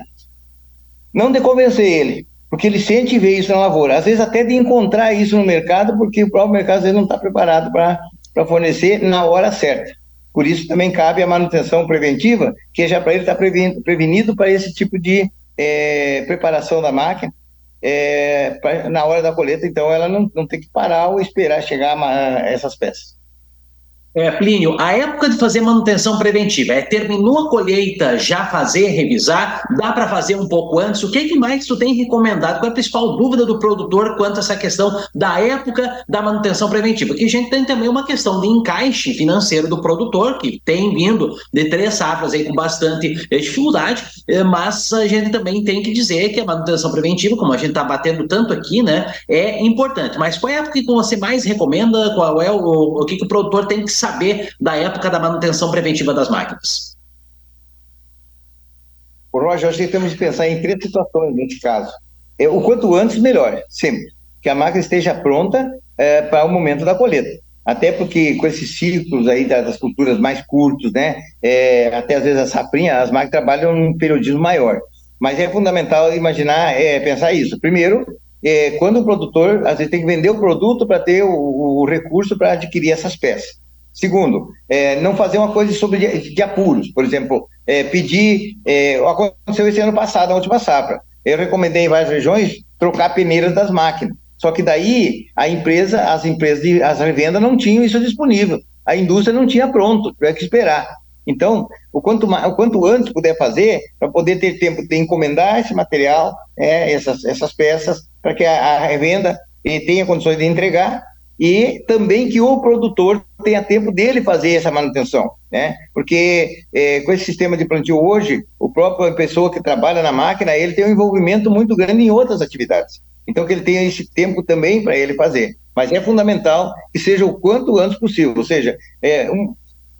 Não de convencer ele, porque ele sente e vê isso na lavoura. Às vezes até de encontrar isso no mercado, porque o próprio mercado às vezes não está preparado para fornecer na hora certa. Por isso também cabe a manutenção preventiva, que é já para ele estar prevenido, prevenido para esse tipo de é, preparação da máquina, é, pra, na hora da colheita, então ela não, não tem que parar ou esperar chegar a, a essas peças.
É, Plínio, a época de fazer manutenção preventiva, é terminou a colheita, já fazer, revisar, dá para fazer um pouco antes? O que, que mais tu tem recomendado? Qual é a principal dúvida do produtor quanto a essa questão da época da manutenção preventiva? Porque a gente tem também uma questão de encaixe financeiro do produtor, que tem vindo de três safras aí com bastante dificuldade, mas a gente também tem que dizer que a manutenção preventiva, como a gente está batendo tanto aqui, né, é importante. Mas qual é a época que você mais recomenda? Qual é o, o que, que o produtor tem que saber da época da manutenção preventiva das máquinas?
Por Roger, acho que temos de pensar em três situações nesse caso. É, o quanto antes, melhor, sempre. Que a máquina esteja pronta é, para o momento da colheita. Até porque com esses ciclos aí das culturas mais curtos, né, é, até às vezes a safrinha, as máquinas trabalham num periodismo maior. Mas é fundamental imaginar, é, pensar isso. Primeiro, é, quando o produtor, às vezes tem que vender o produto para ter o, o recurso para adquirir essas peças. Segundo, é, não fazer uma coisa sobre de, de apuros, por exemplo, é, pedir, é, aconteceu esse ano passado, na última safra, eu recomendei em várias regiões trocar peneiras das máquinas, só que daí a empresa, as empresas de as revendas não tinham isso disponível, a indústria não tinha pronto, tinha que esperar. Então, o quanto, o quanto antes puder fazer, para poder ter tempo de encomendar esse material, é, essas, essas peças, para que a, a revenda tenha condições de entregar, e também que o produtor tenha tempo dele fazer essa manutenção, né? Porque é, com esse sistema de plantio hoje, o próprio pessoa que trabalha na máquina, ele tem um envolvimento muito grande em outras atividades. Então que ele tenha esse tempo também para ele fazer. Mas é fundamental que seja o quanto antes possível, ou seja, é, um,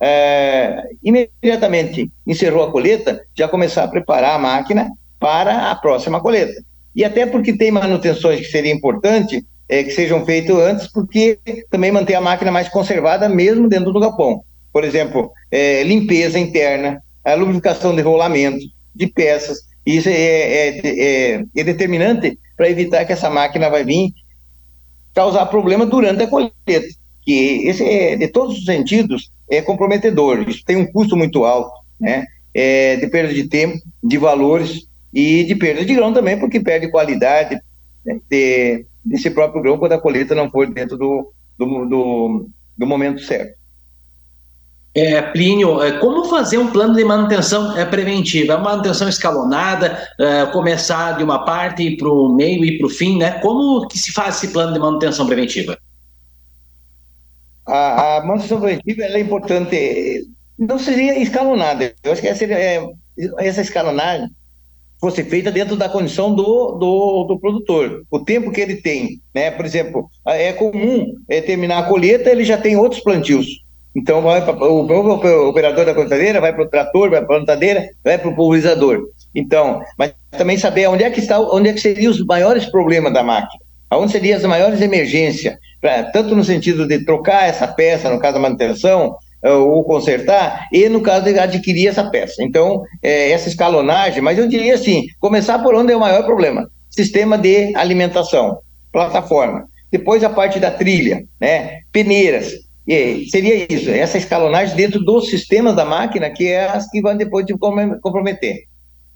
é, imediatamente encerrou a colheita, já começar a preparar a máquina para a próxima colheita. E até porque tem manutenções que seria importante é, que sejam feitas antes, porque também manter a máquina mais conservada mesmo dentro do galpão. Por exemplo, é, limpeza interna, a lubrificação de rolamento, de peças, isso é, é, é, é determinante para evitar que essa máquina vai vir causar problema durante a colheita, que esse é, de todos os sentidos, é comprometedor. Isso tem um custo muito alto, né? É, de perda de tempo, de valores e de perda de grão também, porque perde qualidade, né, de, desse próprio grão quando a colheita não for dentro do, do, do, do momento certo.
É, Plínio, como fazer um plano de manutenção é, preventiva? É uma manutenção escalonada, é, começar de uma parte e para o meio e para o fim, né? Como que se faz esse plano de manutenção preventiva?
A, a manutenção preventiva ela é importante, não seria escalonada. Eu acho que essa, é, essa escalonagem fosse feita dentro da condição do, do, do produtor, o tempo que ele tem, né? Por exemplo, é comum é, terminar a colheita, ele já tem outros plantios. Então, vai pra, o, o operador da colheitadeira vai para o trator, vai para a plantadeira, vai para o pulverizador. Então, mas também saber onde é que está, onde é que seriam os maiores problemas da máquina, onde seriam as maiores emergências, pra, tanto no sentido de trocar essa peça, no caso da manutenção, ou consertar, e no caso de adquirir essa peça. Então, é, essa escalonagem, mas eu diria assim, começar por onde é o maior problema, sistema de alimentação, plataforma, depois a parte da trilha, né, peneiras, e seria isso, essa escalonagem dentro dos sistemas da máquina, que é as que vão depois te comprometer.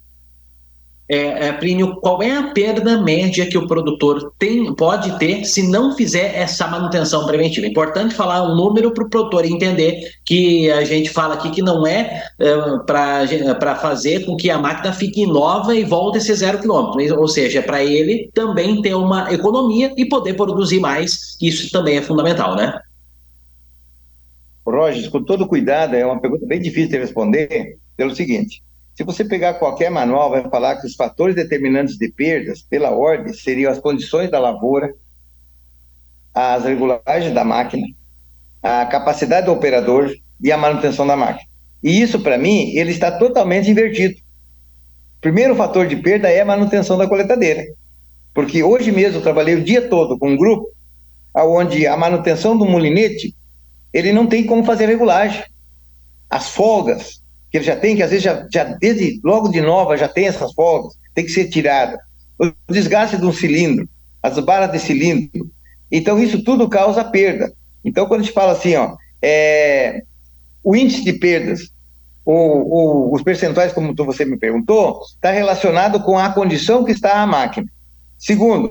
É, é, Plínio, qual é a perda média que o produtor tem, pode ter se não fizer essa manutenção preventiva? É importante falar um número para o produtor entender que a gente fala aqui que não é, é para fazer com que a máquina fique nova e volte a ser zero quilômetro, ou seja, é para ele também ter uma economia e poder produzir mais, isso também é fundamental, né?
Rogers, com todo cuidado, é uma pergunta bem difícil de responder, pelo seguinte: se você pegar qualquer manual, vai falar que os fatores determinantes de perdas, pela ordem, seriam as condições da lavoura, as regulagens da máquina, a capacidade do operador e a manutenção da máquina. E isso, para mim, ele está totalmente invertido. O primeiro fator de perda é a manutenção da coletadeira. Porque hoje mesmo eu trabalhei o dia todo com um grupo onde a manutenção do molinete, ele não tem como fazer regulagem. As folgas que ele já tem, que às vezes já, já desde logo de nova já tem essas folgas, tem que ser tirada. O desgaste de um cilindro, as barras de cilindro. Então isso tudo causa perda. Então quando a gente fala assim, ó, é, o índice de perdas, ou, ou os percentuais, como você me perguntou, está relacionado com a condição que está a máquina. Segundo,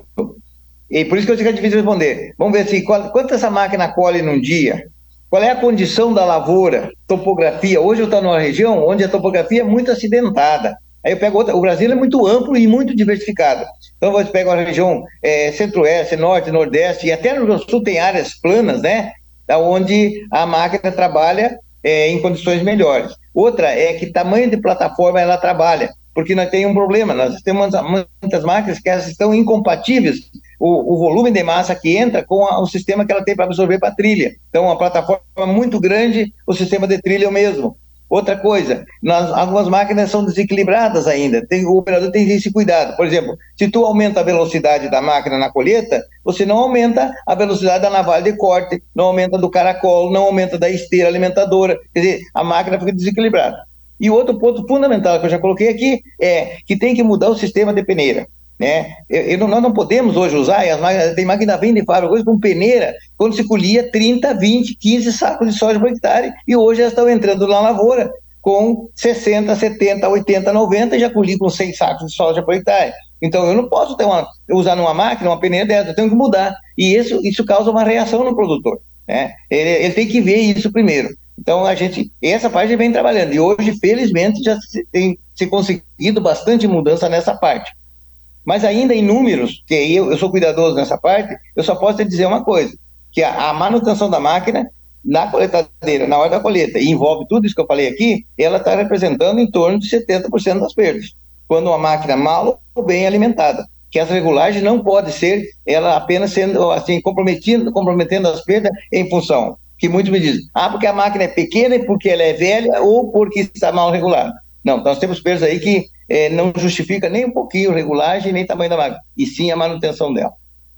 e por isso que eu digo que é difícil responder, vamos ver assim, qual, quanto essa máquina colhe num dia? Qual é a condição da lavoura, topografia? Hoje eu estou numa região onde a topografia é muito acidentada. Aí eu pego outra, o Brasil é muito amplo e muito diversificado. Então você pega uma região é, centro-oeste, norte, nordeste, e até no Rio Grande do Sul tem áreas planas, né? Onde a máquina trabalha é, em condições melhores. Outra é que tamanho de plataforma ela trabalha, porque nós temos um problema, nós temos muitas máquinas que elas estão incompatíveis, o, o volume de massa que entra com a, o sistema que ela tem para absorver para a trilha. Então, uma plataforma muito grande, o sistema de trilha é o mesmo. Outra coisa, nós, algumas máquinas são desequilibradas ainda, tem, o operador tem esse cuidado. Por exemplo, se tu aumenta a velocidade da máquina na colheita, você não aumenta a velocidade da navalha de corte, não aumenta do caracol, não aumenta da esteira alimentadora, quer dizer, a máquina fica desequilibrada. E outro ponto fundamental que eu já coloquei aqui é que tem que mudar o sistema de peneira. Né? Eu, eu, nós não podemos hoje usar, e as máquinas, tem máquina que vende de fábrica hoje com peneira, quando se colhia trinta, vinte, quinze sacos de soja por hectare, e hoje elas estão entrando na lavoura com sessenta, setenta, oitenta, noventa, e já colhi com cem sacos de soja por hectare. Então eu não posso ter uma, usar numa máquina uma peneira dessa, eu tenho que mudar. E isso, isso causa uma reação no produtor. Né? Ele, ele tem que ver isso primeiro. Então a gente, essa parte vem trabalhando, e hoje felizmente já se, tem se conseguido bastante mudança nessa parte. Mas ainda em números, que eu, eu sou cuidadoso nessa parte, eu só posso te dizer uma coisa, que a, a manutenção da máquina na coletadeira, na hora da colheita, e envolve tudo isso que eu falei aqui, ela está representando em torno de setenta por cento das perdas, quando uma máquina mal ou bem alimentada, que as regulagens não podem ser, ela apenas sendo assim, comprometendo, comprometendo as perdas em função Que muitos me dizem, ah, porque a máquina é pequena e porque ela é velha ou porque está mal regulada. Não, nós temos pesos aí que eh, não justifica nem um pouquinho regulagem nem tamanho da máquina, e sim a manutenção dela.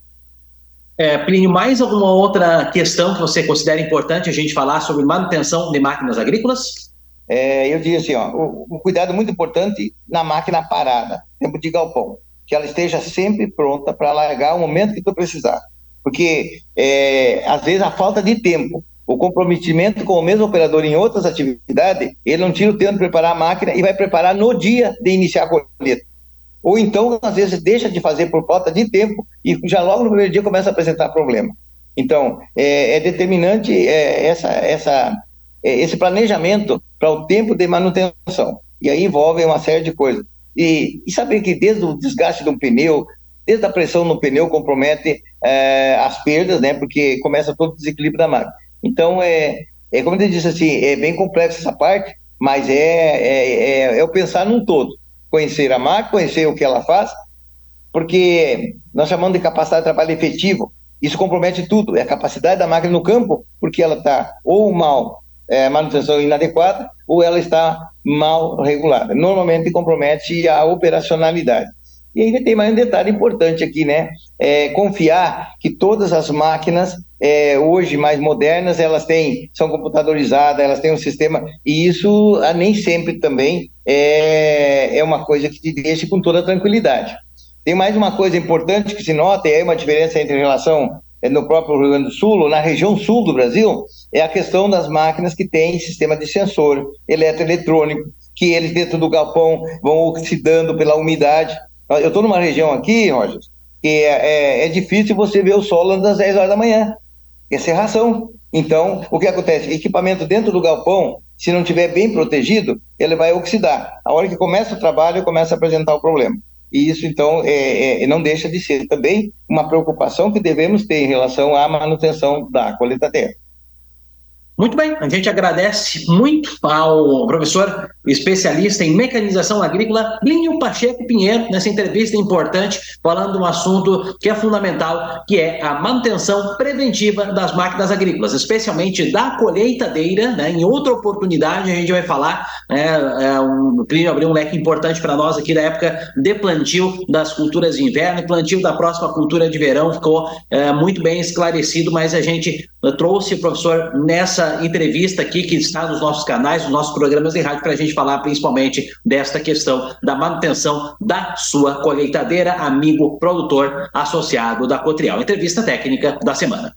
É, Plínio, mais alguma outra questão que você considera importante a gente falar sobre manutenção de máquinas agrícolas?
É, eu diria assim, ó, um cuidado muito importante na máquina parada, tempo de galpão, que ela esteja sempre pronta para largar o momento que tu precisar. Porque, é, às vezes, a falta de tempo, o comprometimento com o mesmo operador em outras atividades, ele não tira o tempo de preparar a máquina e vai preparar no dia de iniciar a colheita. Ou então, às vezes, deixa de fazer por falta de tempo e já logo no primeiro dia começa a apresentar problema. Então, é, é determinante é, essa, essa, é, esse planejamento para o tempo de manutenção. E aí envolve uma série de coisas. E, e saber que desde o desgaste de um pneu, desde a pressão no pneu compromete é, as perdas, né? Porque começa todo o desequilíbrio da máquina. Então, é, é como eu disse assim, é bem complexo essa parte, mas é, é, é, é o pensar num todo. Conhecer a máquina, conhecer o que ela faz, porque nós chamamos de capacidade de trabalho efetivo. Isso compromete tudo, é a capacidade da máquina no campo, porque ela está ou mal, é, manutenção inadequada, ou ela está mal regulada. Normalmente compromete a operacionalidade. E ainda tem mais um detalhe importante aqui, né? É, confiar que todas as máquinas, é, hoje mais modernas, elas têm, são computadorizadas, elas têm um sistema, e isso nem sempre também é, é uma coisa que te deixa com toda tranquilidade. Tem mais uma coisa importante que se nota, e aí uma diferença entre relação é, no próprio Rio Grande do Sul, ou na região sul do Brasil, é a questão das máquinas que têm sistema de sensor eletroeletrônico, que eles dentro do galpão vão oxidando pela umidade. Eu estou numa região aqui, Roger, que é, é, é difícil você ver o solo antes das dez horas da manhã. É serração. Então, o que acontece? Equipamento dentro do galpão, se não estiver bem protegido, ele vai oxidar. A hora que começa o trabalho, começa a apresentar o problema. E isso, então, é, é, não deixa de ser também uma preocupação que devemos ter em relação à manutenção da colheitadeira.
Muito bem, a gente agradece muito ao professor especialista em mecanização agrícola, Plínio Pacheco Pinheiro, nessa entrevista importante, falando de um assunto que é fundamental, que é a manutenção preventiva das máquinas agrícolas, especialmente da colheitadeira, né? Em outra oportunidade a gente vai falar, né, é, um, o Plínio abriu um leque importante para nós aqui da época de plantio das culturas de inverno e plantio da próxima cultura de verão, ficou é, muito bem esclarecido, mas a gente trouxe o professor nessa entrevista aqui, que está nos nossos canais, nos nossos programas de rádio, para a gente falar principalmente desta questão da manutenção da sua colheitadeira, amigo produtor associado da Cotriel. Entrevista técnica da semana.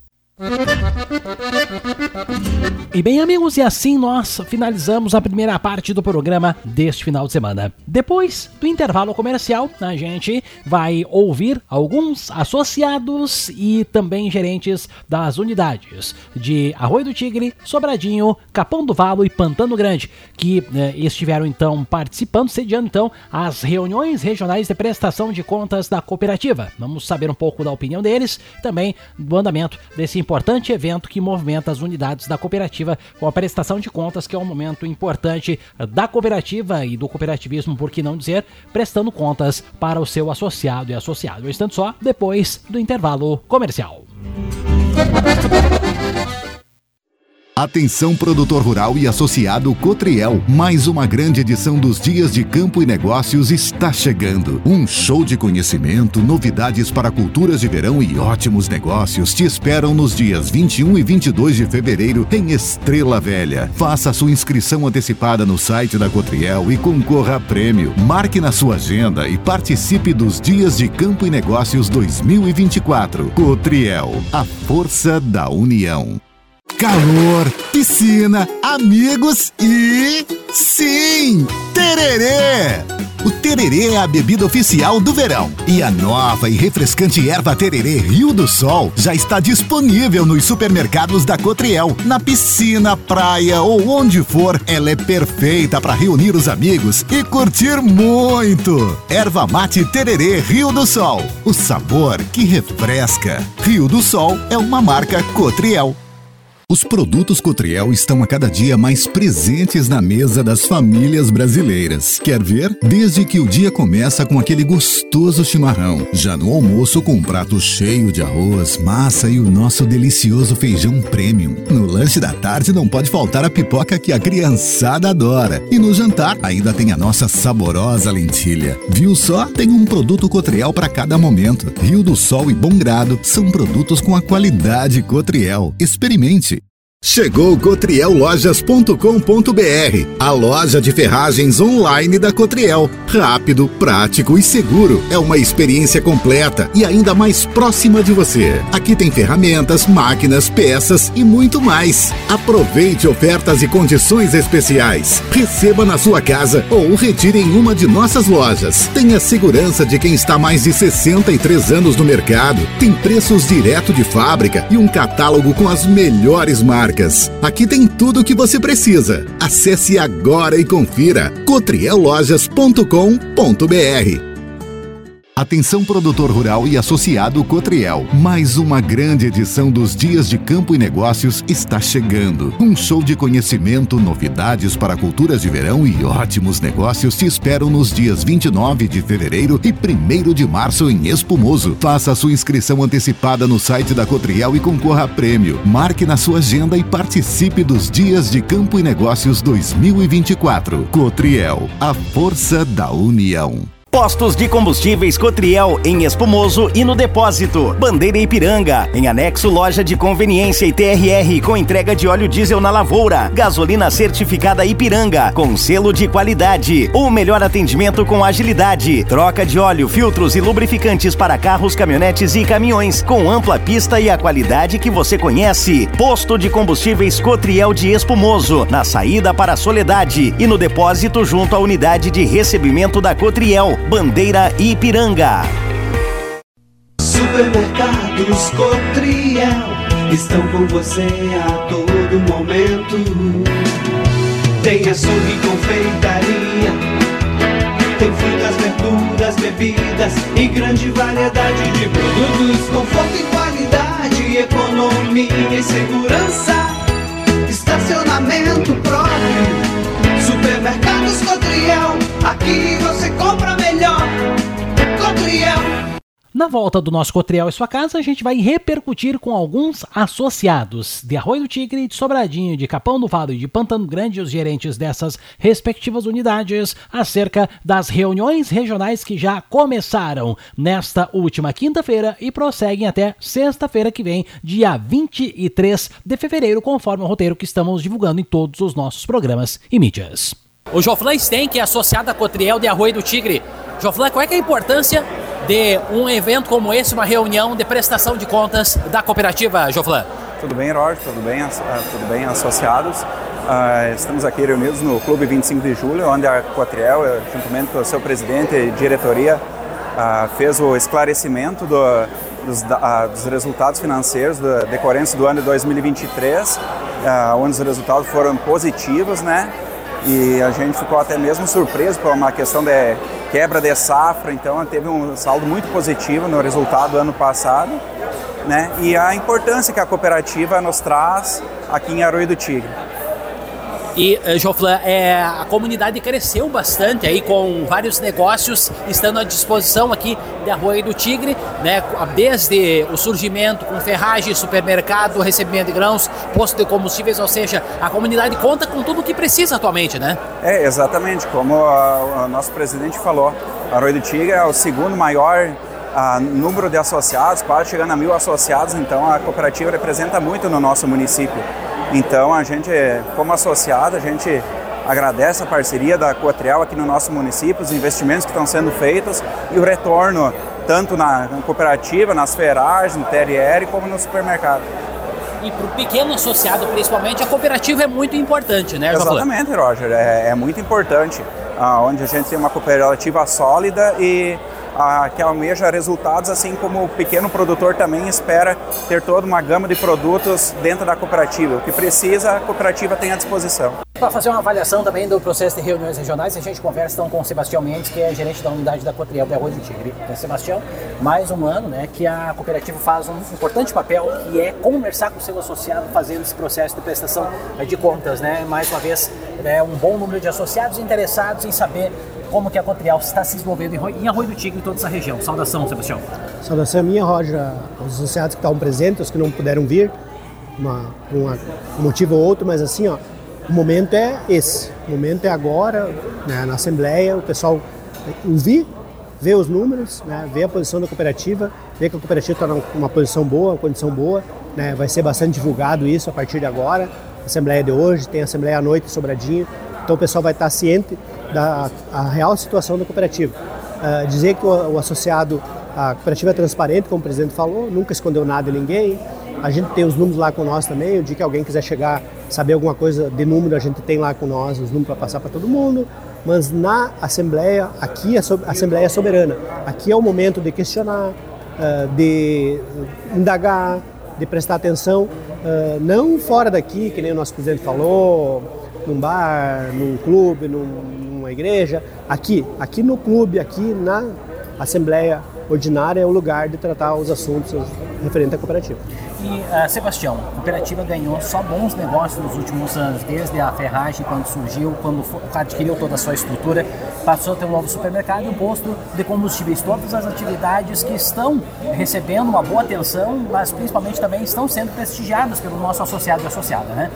E bem, amigos, e assim nós finalizamos a primeira parte do programa deste final de semana. Depois do intervalo comercial, a gente vai ouvir alguns associados e também gerentes das unidades de Arroio do Tigre, Sobradinho, Capão do Valo e Pantano Grande, que eh, estiveram então participando, sediando então as reuniões regionais de prestação de contas da cooperativa. Vamos saber um pouco da opinião deles, também do andamento desse importante evento que movimenta as unidades da cooperativa com a prestação de contas, que é um momento importante da cooperativa e do cooperativismo, por que não dizer, prestando contas para o seu associado e associado. Um instante só, depois do intervalo comercial.
Atenção, produtor rural e associado Cotriel, mais uma grande edição dos Dias de Campo e Negócios está chegando. Um show de conhecimento, novidades para culturas de verão e ótimos negócios te esperam nos dias vinte e um e vinte e dois de fevereiro em Estrela Velha. Faça sua inscrição antecipada no site da Cotriel e concorra a prêmio. Marque na sua agenda e participe dos Dias de Campo e Negócios dois mil e vinte e quatro. Cotriel, a força da união. Calor, piscina, amigos e... sim! Tererê! O tererê é a bebida oficial do verão. E a nova e refrescante erva tererê Rio do Sol já está disponível nos supermercados da Cotriel. Na piscina, praia ou onde for, ela é perfeita para reunir os amigos e curtir muito. Erva mate tererê Rio do Sol. O sabor que refresca. Rio do Sol é uma marca Cotriel. Os produtos Cotriel estão a cada dia mais presentes na mesa das famílias brasileiras. Quer ver? Desde que o dia começa com aquele gostoso chimarrão, já no almoço com um prato cheio de arroz, massa e o nosso delicioso feijão premium. No lanche da tarde não pode faltar a pipoca que a criançada adora. E no jantar ainda tem a nossa saborosa lentilha. Viu só? Tem um produto Cotriel para cada momento. Rio do Sol e Bom Grado são produtos com a qualidade Cotriel. Experimente! Chegou Cotriel Lojas ponto com ponto br, a loja de ferragens online da Cotriel. Rápido, prático e seguro. É uma experiência completa e ainda mais próxima de você. Aqui tem ferramentas, máquinas, peças e muito mais. Aproveite ofertas e condições especiais. Receba na sua casa ou retire em uma de nossas lojas. Tenha segurança de quem está há mais de sessenta e três anos no mercado. Tem preços direto de fábrica e um catálogo com as melhores marcas. Aqui tem tudo o que você precisa. Acesse agora e confira Cotriel Lojas ponto com ponto br. Atenção produtor rural e associado Cotriel. Mais uma grande edição dos Dias de Campo e Negócios está chegando. Um show de conhecimento, novidades para culturas de verão e ótimos negócios te esperam nos dias vinte e nove de fevereiro e primeiro de março em Espumoso. Faça a sua inscrição antecipada no site da Cotriel e concorra a prêmio. Marque na sua agenda e participe dos Dias de Campo e Negócios dois mil e vinte e quatro. Cotriel, a força da união.
Postos de combustíveis Cotriel em Espumoso e no Depósito. Bandeira Ipiranga. Em anexo, loja de conveniência e T R R com entrega de óleo diesel na lavoura. Gasolina certificada Ipiranga com selo de qualidade. O melhor atendimento com agilidade. Troca de óleo, filtros e lubrificantes para carros, caminhonetes e caminhões com ampla pista e a qualidade que você conhece. Posto de combustíveis Cotriel de Espumoso. Na saída para a Soledade e no Depósito junto à unidade de recebimento da Cotriel. Bandeira Ipiranga.
Supermercados Cotriel estão com você a todo momento. Tem açougue e confeitaria, tem frutas, verduras, bebidas e grande variedade de produtos. Conforto e qualidade, economia e segurança, estacionamento próprio. Supermercados Cotriel, aqui você compra melhor. Cotriel.
Na volta do nosso Cotriel e sua casa, a gente vai repercutir com alguns associados de Arroio do Tigre, de Sobradinho, de Capão do Vado e de Pantano Grande, os gerentes dessas respectivas unidades, acerca das reuniões regionais que já começaram nesta última quinta-feira e prosseguem até sexta-feira que vem, dia vinte e três de fevereiro, conforme o roteiro que estamos divulgando em todos os nossos programas e mídias.
O Joflan Sten, que é associado à Cotriel de Arroio do Tigre. Joflan, qual é, que é a importância de um evento como esse, uma reunião de prestação de contas da cooperativa, Joflan?
Tudo bem, Roger? Tudo bem, tudo bem, associados? Uh, estamos aqui reunidos no Clube vinte e cinco de julho, onde a Cotriel, juntamente com o seu presidente e diretoria, uh, fez o esclarecimento do, dos, uh, dos resultados financeiros do decorrência do ano de dois mil e vinte e três, uh, onde os resultados foram positivos, né? E a gente ficou até mesmo surpreso por uma questão de quebra de safra, então teve um saldo muito positivo no resultado do ano passado, né? E a importância que a cooperativa nos traz aqui em Arroio do Tigre.
E, Joflan, é, a comunidade cresceu bastante aí com vários negócios estando à disposição aqui de Arroio do Tigre, né? Desde o surgimento com ferragem, supermercado, recebimento de grãos, posto de combustíveis, ou seja, a comunidade conta com tudo o que precisa atualmente, né?
É, exatamente, como o nosso presidente falou, Arroio do Tigre é o segundo maior a, número de associados, quase chegando a mil associados, então a cooperativa representa muito no nosso município. Então, a gente, como associado, a gente agradece a parceria da Cotriel aqui no nosso município, os investimentos que estão sendo feitos e o retorno tanto na cooperativa, nas ferragens, no T R R, como no supermercado.
E para o pequeno associado, principalmente, a cooperativa é muito importante, né, Joflan?
Exatamente, Roger, é, é muito importante, ah, onde a gente tem uma cooperativa sólida e ah, que almeja resultados, assim como o pequeno produtor também espera ter toda uma gama de produtos dentro da cooperativa. O que precisa, a cooperativa tem à disposição.
para fazer uma avaliação também do processo de reuniões regionais, a gente conversa então com o Sebastião Mendes, que é gerente da unidade da Cotriel de Arroio do Tigre. Então, Sebastião, mais um ano, né, que a cooperativa faz um importante papel, que é conversar com o seu associado fazendo esse processo de prestação de contas, né? Mais uma vez, é um bom número de associados interessados em saber como que a Cotriel está se desenvolvendo em Arroio do Tigre e toda essa região. Saudação, Sebastião.
Saudação minha, Roger, os associados que estavam presentes, os que não puderam vir, uma, uma, um motivo ou outro, mas assim, ó, o momento é esse, o momento é agora, né, na Assembleia, o pessoal ouvir, ver os números, né, ver a posição da cooperativa, ver que a cooperativa está numa posição boa, uma condição boa, né, vai ser bastante divulgado isso a partir de agora, a Assembleia de hoje, tem a Assembleia à noite em Sobradinho, então o pessoal vai estar ciente da a real situação da cooperativa. Uh, dizer que o, o associado, a cooperativa é transparente, como o presidente falou, nunca escondeu nada de ninguém. A gente tem os números lá com nós também. O dia que alguém quiser chegar, saber alguma coisa de número, a gente tem lá com nós os números para passar para todo mundo. Mas na Assembleia, aqui a Assembleia é soberana. Aqui é o momento de questionar, uh, de indagar, de prestar atenção. Uh, não fora daqui, que nem o nosso presidente falou, num bar, num clube, num, numa igreja. Aqui, aqui no clube, aqui na Assembleia Ordinária é o lugar de tratar os assuntos referentes à cooperativa.
E, uh, Sebastião, a cooperativa ganhou só bons negócios nos últimos anos, desde a ferragem, quando surgiu, quando adquiriu toda a sua estrutura, passou a ter um novo supermercado e um posto de combustíveis. Todas as atividades que estão recebendo uma boa atenção, mas principalmente também estão sendo prestigiadas pelo nosso associado e associada, né?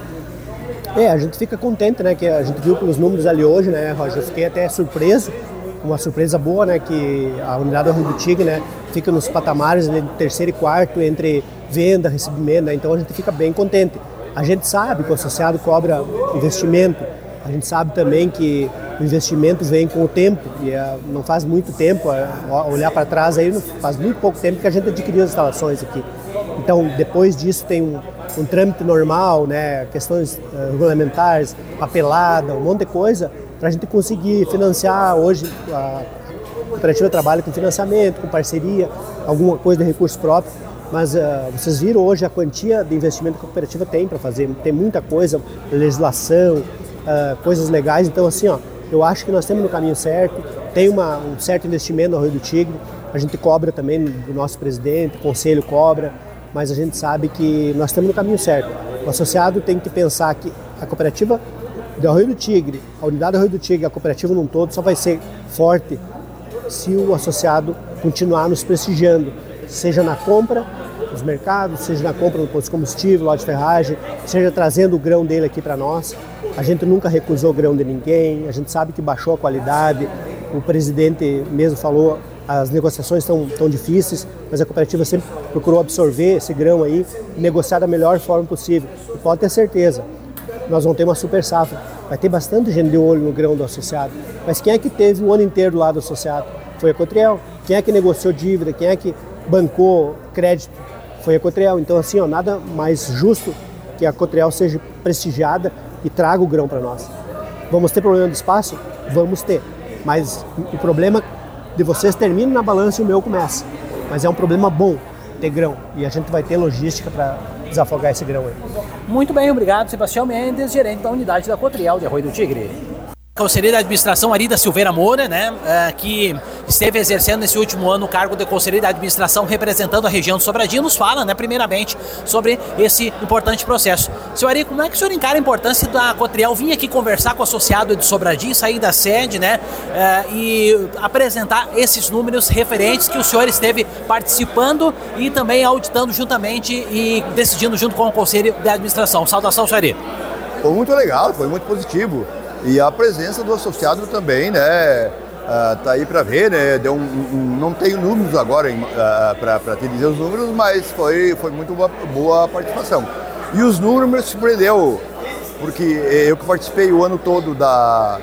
É, a gente fica contente, né, que a gente viu pelos números ali hoje, né, Roger, eu fiquei até surpreso, uma surpresa boa, né, que a unidade do Arroio do Tigre, né, fica nos patamares de terceiro e quarto entre venda, recebimento, né, então a gente fica bem contente. A gente sabe que o associado cobra investimento, a gente sabe também que o investimento vem com o tempo, e é, não faz muito tempo, é, olhar para trás aí, faz muito pouco tempo que a gente adquiriu as instalações aqui. Então, depois disso tem um, um trâmite normal, né, questões uh, regulamentares, papelada, um monte de coisa, para a gente conseguir financiar. Hoje a cooperativa trabalha com financiamento, com parceria, alguma coisa de recurso próprio, mas uh, vocês viram hoje a quantia de investimento que a cooperativa tem para fazer, tem muita coisa, legislação, uh, coisas legais, então assim, ó, eu acho que nós estamos no caminho certo, tem uma, um certo investimento no Arroio do Tigre, a gente cobra também do nosso presidente, o conselho cobra, mas a gente sabe que nós estamos no caminho certo. O associado tem que pensar que a cooperativa do Arroio do Tigre, a unidade do Arroio do Tigre, a cooperativa num todo, só vai ser forte se o associado continuar nos prestigiando, seja na compra nos mercados, seja na compra do posto de combustível, lote de ferragem, seja trazendo o grão dele aqui para nós. A gente nunca recusou o grão de ninguém, a gente sabe que baixou a qualidade, o presidente mesmo falou, as negociações estão tão difíceis, mas a cooperativa sempre procurou absorver esse grão aí e negociar da melhor forma possível. E pode ter certeza, nós vamos ter uma super safra, vai ter bastante gente de olho no grão do associado, mas quem é que teve o ano inteiro lá do associado? Foi a Cotriel. Quem é que negociou dívida? Quem é que bancou crédito? Foi a Cotriel. Então assim, ó, nada mais justo que a Cotriel seja prestigiada e traga o grão para nós. Vamos ter problema de espaço? Vamos ter, mas o problema de vocês termina na balança e o meu começa. Mas é um problema bom ter grão e a gente vai ter logística para desafogar esse grão aí.
Muito bem, obrigado, Sebastião Mendes, gerente da unidade da Cotriel de Arroio do Tigre. Conselheiro da Administração Arida Silveira Moura, né, uh, que esteve exercendo nesse último ano o cargo de Conselheiro da Administração representando a região de Sobradinho, nos fala, né, primeiramente, sobre esse importante processo. Senhor Ari, como é que o senhor encara a importância da Cotriel vir aqui conversar com o associado de Sobradinho, sair da sede, né, uh, e apresentar esses números referentes que o senhor esteve participando e também auditando juntamente e decidindo junto com o Conselho de Administração? Saudação, senhor Ari.
Foi muito legal, foi muito positivo. E a presença do associado também, né, uh, tá aí para ver, né, deu um, um, não tenho números agora uh, para te dizer os números, mas foi, foi muito boa, boa a participação. E os números me surpreendeu, porque eu que participei o ano todo da,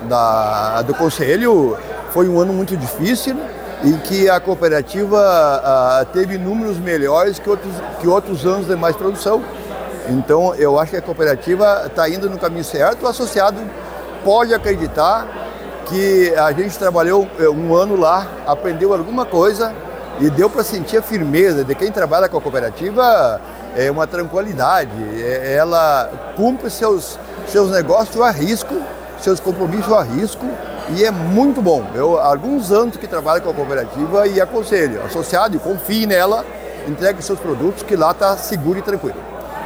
da, do conselho, foi um ano muito difícil, em que a cooperativa uh, teve números melhores que outros, que outros anos de mais produção. Então eu acho que a cooperativa está indo no caminho certo, o associado pode acreditar que a gente trabalhou um ano lá, aprendeu alguma coisa e deu para sentir a firmeza de quem trabalha com a cooperativa, é uma tranquilidade, ela cumpre seus, seus negócios a risco, seus compromissos a risco, e é muito bom. Eu há alguns anos que trabalho com a cooperativa e aconselho, associado, confie nela, entregue seus produtos, que lá está seguro e tranquilo.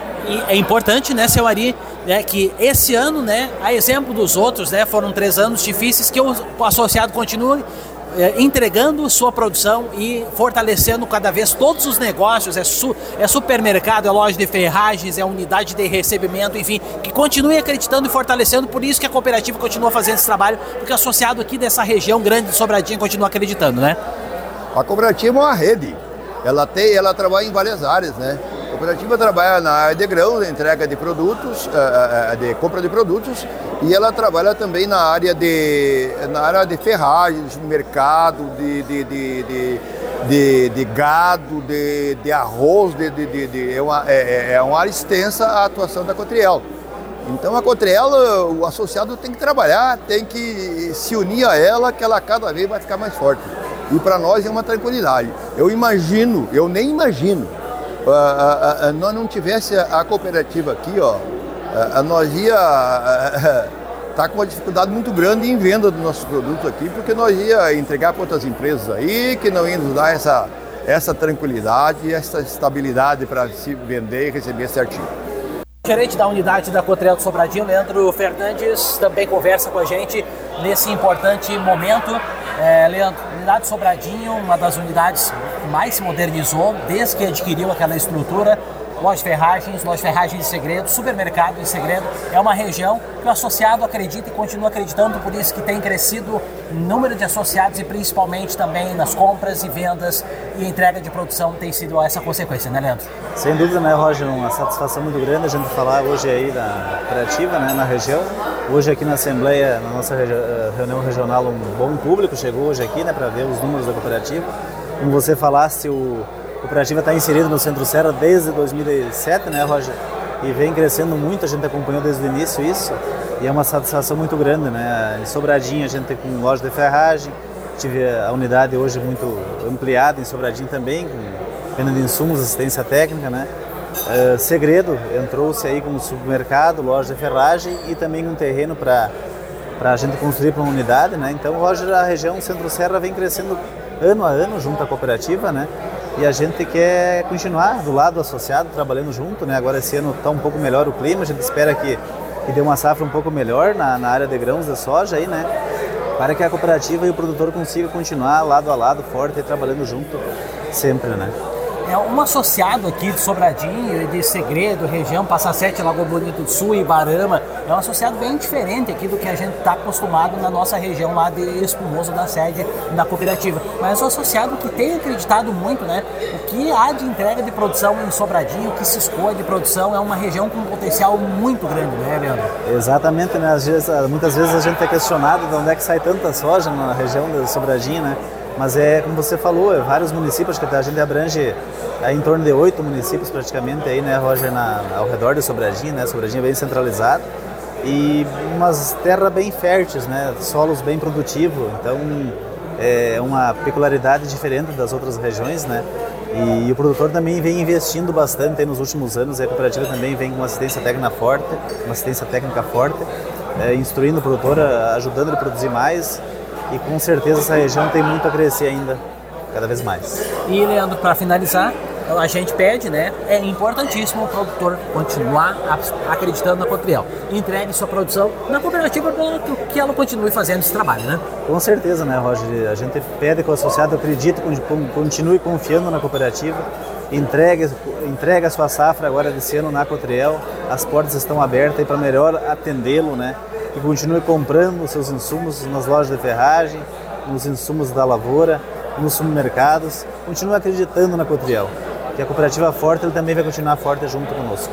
E é importante, né, seu Ari, né, que esse ano, né, a exemplo dos outros, né, foram três anos difíceis, que o associado continue é, entregando sua produção e fortalecendo cada vez todos os negócios, é, su, é supermercado, é loja de ferragens, é unidade de recebimento, enfim, que continue acreditando e fortalecendo. Por isso que a cooperativa continua fazendo esse trabalho, porque o associado aqui dessa região grande de Sobradinho continua acreditando, né?
A cooperativa é uma rede, ela, tem, ela trabalha em várias áreas, né? A cooperativa trabalha na área de grãos, entrega de produtos, de compra de produtos, e ela trabalha também na área de, na área de ferragens, de mercado, de, de, de, de, de, de gado, de, de arroz, de, de, de, de, é, uma, é, é uma área extensa a atuação da Cotriel. Então a Cotriel, o associado tem que trabalhar, tem que se unir a ela, que ela cada vez vai ficar mais forte. E para nós é uma tranquilidade. Eu imagino, eu nem imagino, Uh, uh, uh, nós não tivesse a cooperativa aqui, ó, uh, uh, nós ia estar uh, uh, tá com uma dificuldade muito grande em venda dos nossos produtos aqui, porque nós ia entregar para outras empresas aí, que não iam nos dar essa, essa tranquilidade, essa estabilidade para se vender e receber certinho.
O gerente da unidade da Cotriel de Sobradinho, Leandro Fernandes, também conversa com a gente nesse importante momento. É, Leandro, unidade de Sobradinho, uma das unidades que mais se modernizou desde que adquiriu aquela estrutura. Loja de ferragens, loja de ferragens de segredo, supermercado de segredo. É uma região que o associado acredita e continua acreditando, por isso que tem crescido o número de associados e principalmente também nas compras e vendas e entrega de produção tem sido essa consequência, né, Leandro?
Sem dúvida, né, Roger? Uma satisfação muito grande a gente falar hoje aí da cooperativa, né, na região. Hoje aqui na Assembleia, na nossa reunião regional, um bom público chegou hoje aqui, né, para ver os números da cooperativa. Como você falasse, o A cooperativa está inserida no Centro-Serra desde dois mil e sete, né, Roger? E vem crescendo muito, a gente acompanhou desde o início isso, e é uma satisfação muito grande, né? Em Sobradinho a gente tem com loja de ferragem, tive a unidade hoje muito ampliada em Sobradinho também, com venda de insumos, assistência técnica, né? Uh, Segredo entrou-se aí como supermercado, loja de ferragem e também um terreno para para a gente construir para uma unidade, né? Então, Roger, a região Centro-Serra vem crescendo ano a ano junto à cooperativa, né? E a gente quer continuar do lado associado, trabalhando junto, né? Agora esse ano está um pouco melhor o clima, a gente espera que, que dê uma safra um pouco melhor na, na área de grãos de soja aí, né? Para que a cooperativa e o produtor consigam continuar lado a lado, forte e trabalhando junto sempre, né?
É um associado aqui de Sobradinho, de Segredo, região Passa Sete, Lagoa Bonito do Sul e Ibarama. É um associado bem diferente aqui do que a gente está acostumado na nossa região lá de Espumoso, da sede da cooperativa. Mas é um associado que tem acreditado muito, né? O que há de entrega de produção em Sobradinho, o que se escoa de produção, é uma região com um potencial muito grande, né, Leandro?
Exatamente, né? Às vezes, muitas vezes a gente é questionado de onde é que sai tanta soja na região de Sobradinho, né? Mas é, como você falou, é vários municípios, que a gente abrange é, em torno de oito municípios praticamente, aí, né, Roger, na, ao redor de Sobradinho, né, Sobradinho é bem centralizado, e umas terras bem férteis, né, solos bem produtivos, então é uma peculiaridade diferente das outras regiões, né, e, e o produtor também vem investindo bastante aí nos últimos anos, e a cooperativa também vem com uma assistência técnica forte, uma assistência técnica forte, é, instruindo o produtor, ajudando ele a produzir mais. E com certeza essa região tem muito a crescer ainda, cada vez mais.
E, Leandro, para finalizar, a gente pede, né? É importantíssimo o produtor continuar acreditando na Cotriel. Entregue sua produção na cooperativa para que ela continue fazendo esse trabalho, né?
Com certeza, né, Roger? A gente pede que o associado acredite, continue confiando na cooperativa, entregue, entregue a sua safra agora desse ano na Cotriel. As portas estão abertas para melhor atendê-lo, né? E continue comprando os seus insumos nas lojas de ferragem, nos insumos da lavoura, nos supermercados. Continue acreditando na Cotriel, que a cooperativa forte ele também vai continuar forte junto conosco.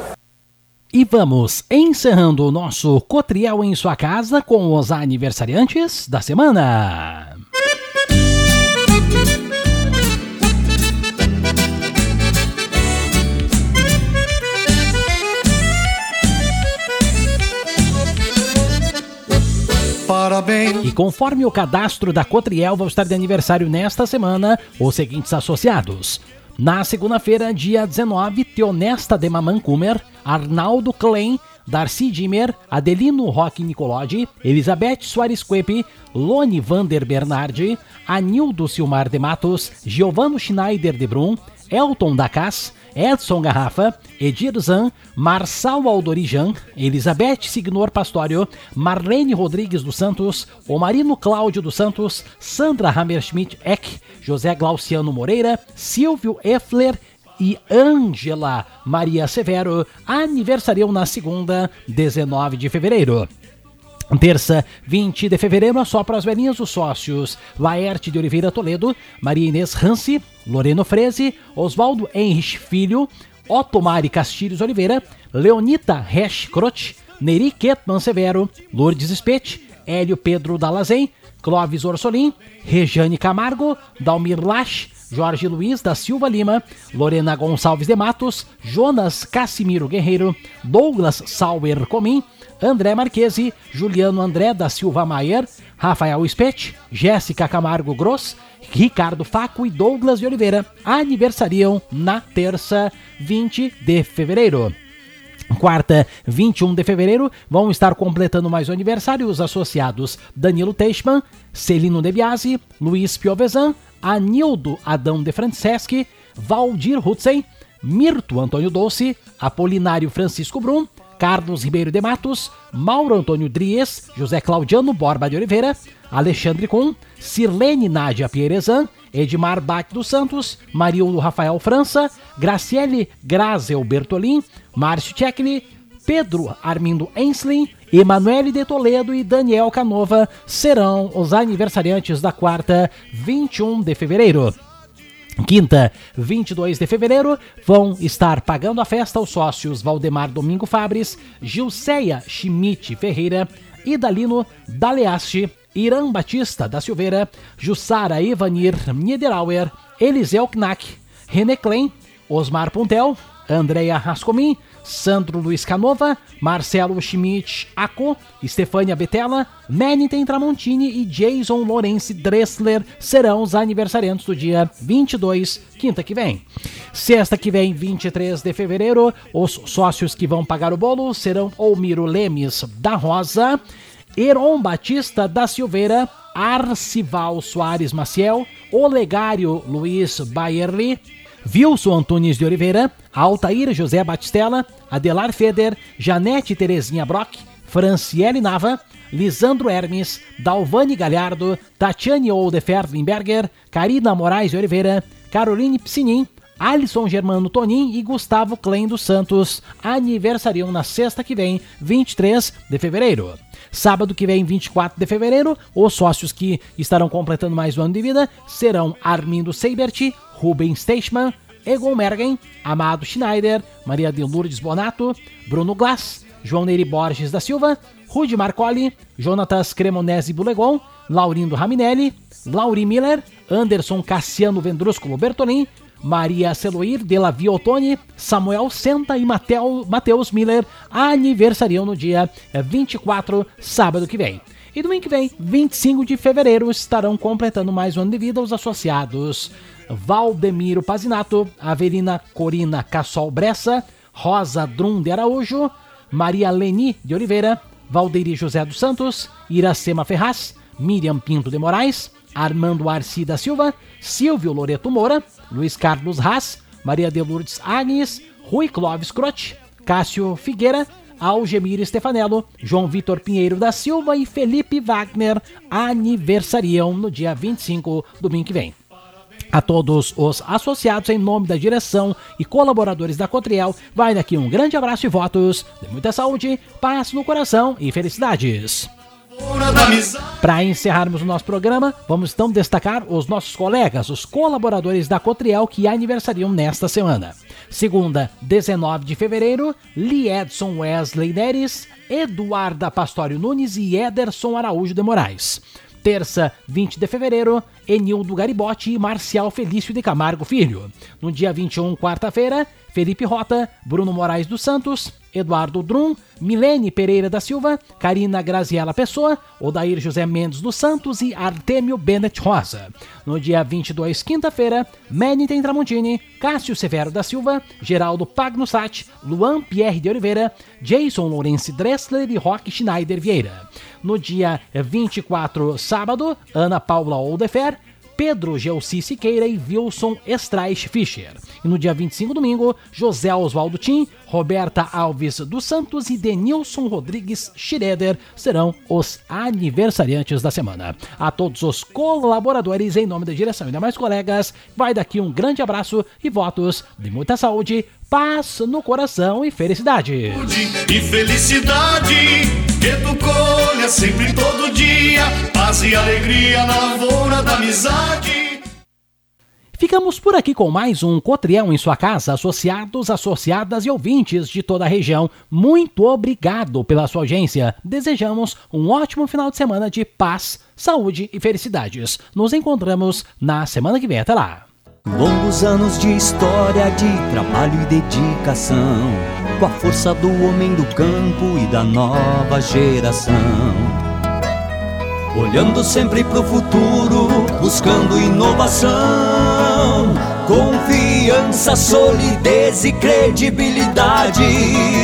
E vamos encerrando o nosso Cotriel em sua casa com os aniversariantes da semana.
Parabéns.
E conforme o cadastro da Cotriel, vão estar de aniversário nesta semana os seguintes associados. Na segunda-feira, dia dezenove, Teonesta de Mamancumer, Arnaldo Klein, Darcy Dimmer, Adelino Roque Nicolodi, Elizabeth Soares Quepe, Lone Vander Bernardi, Anildo Silmar de Matos, Giovano Schneider de Brum, Elton Dacas, Edson Garrafa, Edir Zan, Marçal Aldorijan, Elizabeth Signor Pastório, Marlene Rodrigues dos Santos, Omarino Cláudio dos Santos, Sandra Hammerschmidt Eck, José Glauciano Moreira, Silvio Effler e Ângela Maria Severo aniversariam na segunda, dezenove de fevereiro. Terça, vinte de fevereiro, assopra as velhinhas os sócios Laerte de Oliveira Toledo, Maria Inês Hansi, Loreno Freze, Oswaldo Henrich Filho, Otomari Castilhos Oliveira, Leonita Resch Croce, Neri Ketman Severo, Lourdes Spete, Hélio Pedro Dalazen, Clóvis Orsolim, Rejane Camargo, Dalmir Lasch, Jorge Luiz da Silva Lima, Lorena Gonçalves de Matos, Jonas Cassimiro Guerreiro, Douglas Sauer Comim, André Marquesi, Juliano André da Silva Maier, Rafael Spete, Jéssica Camargo Gross, Ricardo Faco e Douglas de Oliveira aniversariam na terça, vinte de fevereiro. Quarta, vinte e um de fevereiro, vão estar completando mais o aniversário os associados Danilo Teichmann, Celino De Biasi, Luiz Piovesan, Anildo Adão de Franceschi, Valdir Hutzen, Mirto Antônio Dolce, Apolinário Francisco Brum, Carlos Ribeiro de Matos, Mauro Antônio Dries, José Claudiano Borba de Oliveira, Alexandre Kuhn, Sirlene Nádia Pierezan, Edmar Bach dos Santos, Mariolo Rafael França, Graciele Grazel Bertolin, Márcio Tchekli, Pedro Armindo Enslin, Emanuele de Toledo e Daniel Canova serão os aniversariantes da quarta, vinte e um de fevereiro. Quinta, vinte e dois de fevereiro, vão estar pagando a festa os sócios Valdemar Domingo Fabres, Gilceia Schmidt Ferreira, Idalino Daleaste, Irã Batista da Silveira, Jussara Evanir Niederauer, Eliseu Knack, René Klein, Osmar Puntel, Andréa Rascomin, Sandro Luiz Canova, Marcelo Schmidt Aco, Estefânia Betella, Meniten Tramontini e Jason Lawrence Dressler serão os aniversariantes do dia vinte e dois, quinta que vem. Sexta que vem, vinte e três de fevereiro, os sócios que vão pagar o bolo serão Olmiro Lemes da Rosa, Heron Batista da Silveira, Arcival Soares Maciel, Olegário Luiz Baierli, Wilson Antunes de Oliveira, Altair José Batistella, Adelar Feder, Janete Terezinha Brock, Franciele Nava, Lisandro Hermes, Dalvani Galhardo, Tatiane Oldeferlinberger, Karina Moraes de Oliveira, Caroline Psinin, Alisson Germano Tonin e Gustavo Klein dos Santos aniversariam na sexta que vem, vinte e três de fevereiro. Sábado que vem, vinte e quatro de fevereiro, os sócios que estarão completando mais um ano de vida serão Armindo Seibert, Rubens Teichmann, Egon Mergen, Amado Schneider, Maria de Lourdes Bonato, Bruno Glass, João Neri Borges da Silva, Rudy Marcoli, Jonatas Cremonese Bulegon, Laurindo Raminelli, Lauri Miller, Anderson Cassiano Vendrúsculo Bertolin, Maria Celoir de la Via Ottoni, Samuel Senta e Mateu, Mateus Miller aniversariam no dia vinte e quatro, sábado que vem. E domingo que vem, vinte e cinco de fevereiro, estarão completando mais um ano de vida os associados Valdemiro Pazinato, Avelina Corina Cassol Bressa, Rosa Drum de Araújo, Maria Leni de Oliveira, Valderi José dos Santos, Iracema Ferraz, Miriam Pinto de Moraes, Armando Arci da Silva, Silvio Loreto Moura, Luiz Carlos Haas, Maria de Lourdes Agnes, Rui Clóvis Croce, Cássio Figueira, Algemiro Stefanello, João Vitor Pinheiro da Silva e Felipe Wagner aniversariam no dia vinte e cinco, domingo que vem. A todos os associados, em nome da direção e colaboradores da Cotriel, vai daqui um grande abraço e votos de muita saúde, paz no coração e felicidades. Para encerrarmos o nosso programa, vamos então destacar os nossos colegas, os colaboradores da Cotriel que aniversariam nesta semana. Segunda, dezenove de fevereiro, Liedson Wesley Neres, Eduarda Pastório Nunes e Ederson Araújo de Moraes. Terça, vinte de fevereiro, Enildo Garibotti e Marcial Felício de Camargo Filho. No dia vinte e um, quarta-feira, Felipe Rota, Bruno Moraes dos Santos, Eduardo Drum, Milene Pereira da Silva, Karina Graziela Pessoa, Odair José Mendes dos Santos e Artêmio Bennett Rosa. No dia vinte e dois, quinta-feira, Meniten Tramontini, Cássio Severo da Silva, Geraldo Pagnussat, Luan Pierre de Oliveira, Jason Lourenço Dressler e Roque Schneider Vieira. No dia vinte e quatro, sábado, Ana Paula Oldefer, Pedro Gelsi Siqueira e Wilson Streich Fischer. E no dia vinte e cinco, domingo, José Oswaldo Tim, Roberta Alves dos Santos e Denilson Rodrigues Schroeder serão os aniversariantes da semana. A todos os colaboradores, em nome da direção e demais colegas, vai daqui um grande abraço e votos de muita saúde, paz no coração e felicidade.
E felicidade que tu colha sempre todo dia, paz e alegria na lavoura da amizade.
Ficamos por aqui com mais um Cotriel em sua casa, associados, associadas e ouvintes de toda a região. Muito obrigado pela sua audiência. Desejamos um ótimo final de semana de paz, saúde e felicidades. Nos encontramos na semana que vem. Até lá.
Longos anos de história, de trabalho e dedicação, com a força do homem do campo e da nova geração. Olhando sempre pro futuro, buscando inovação, confiança, solidez e credibilidade.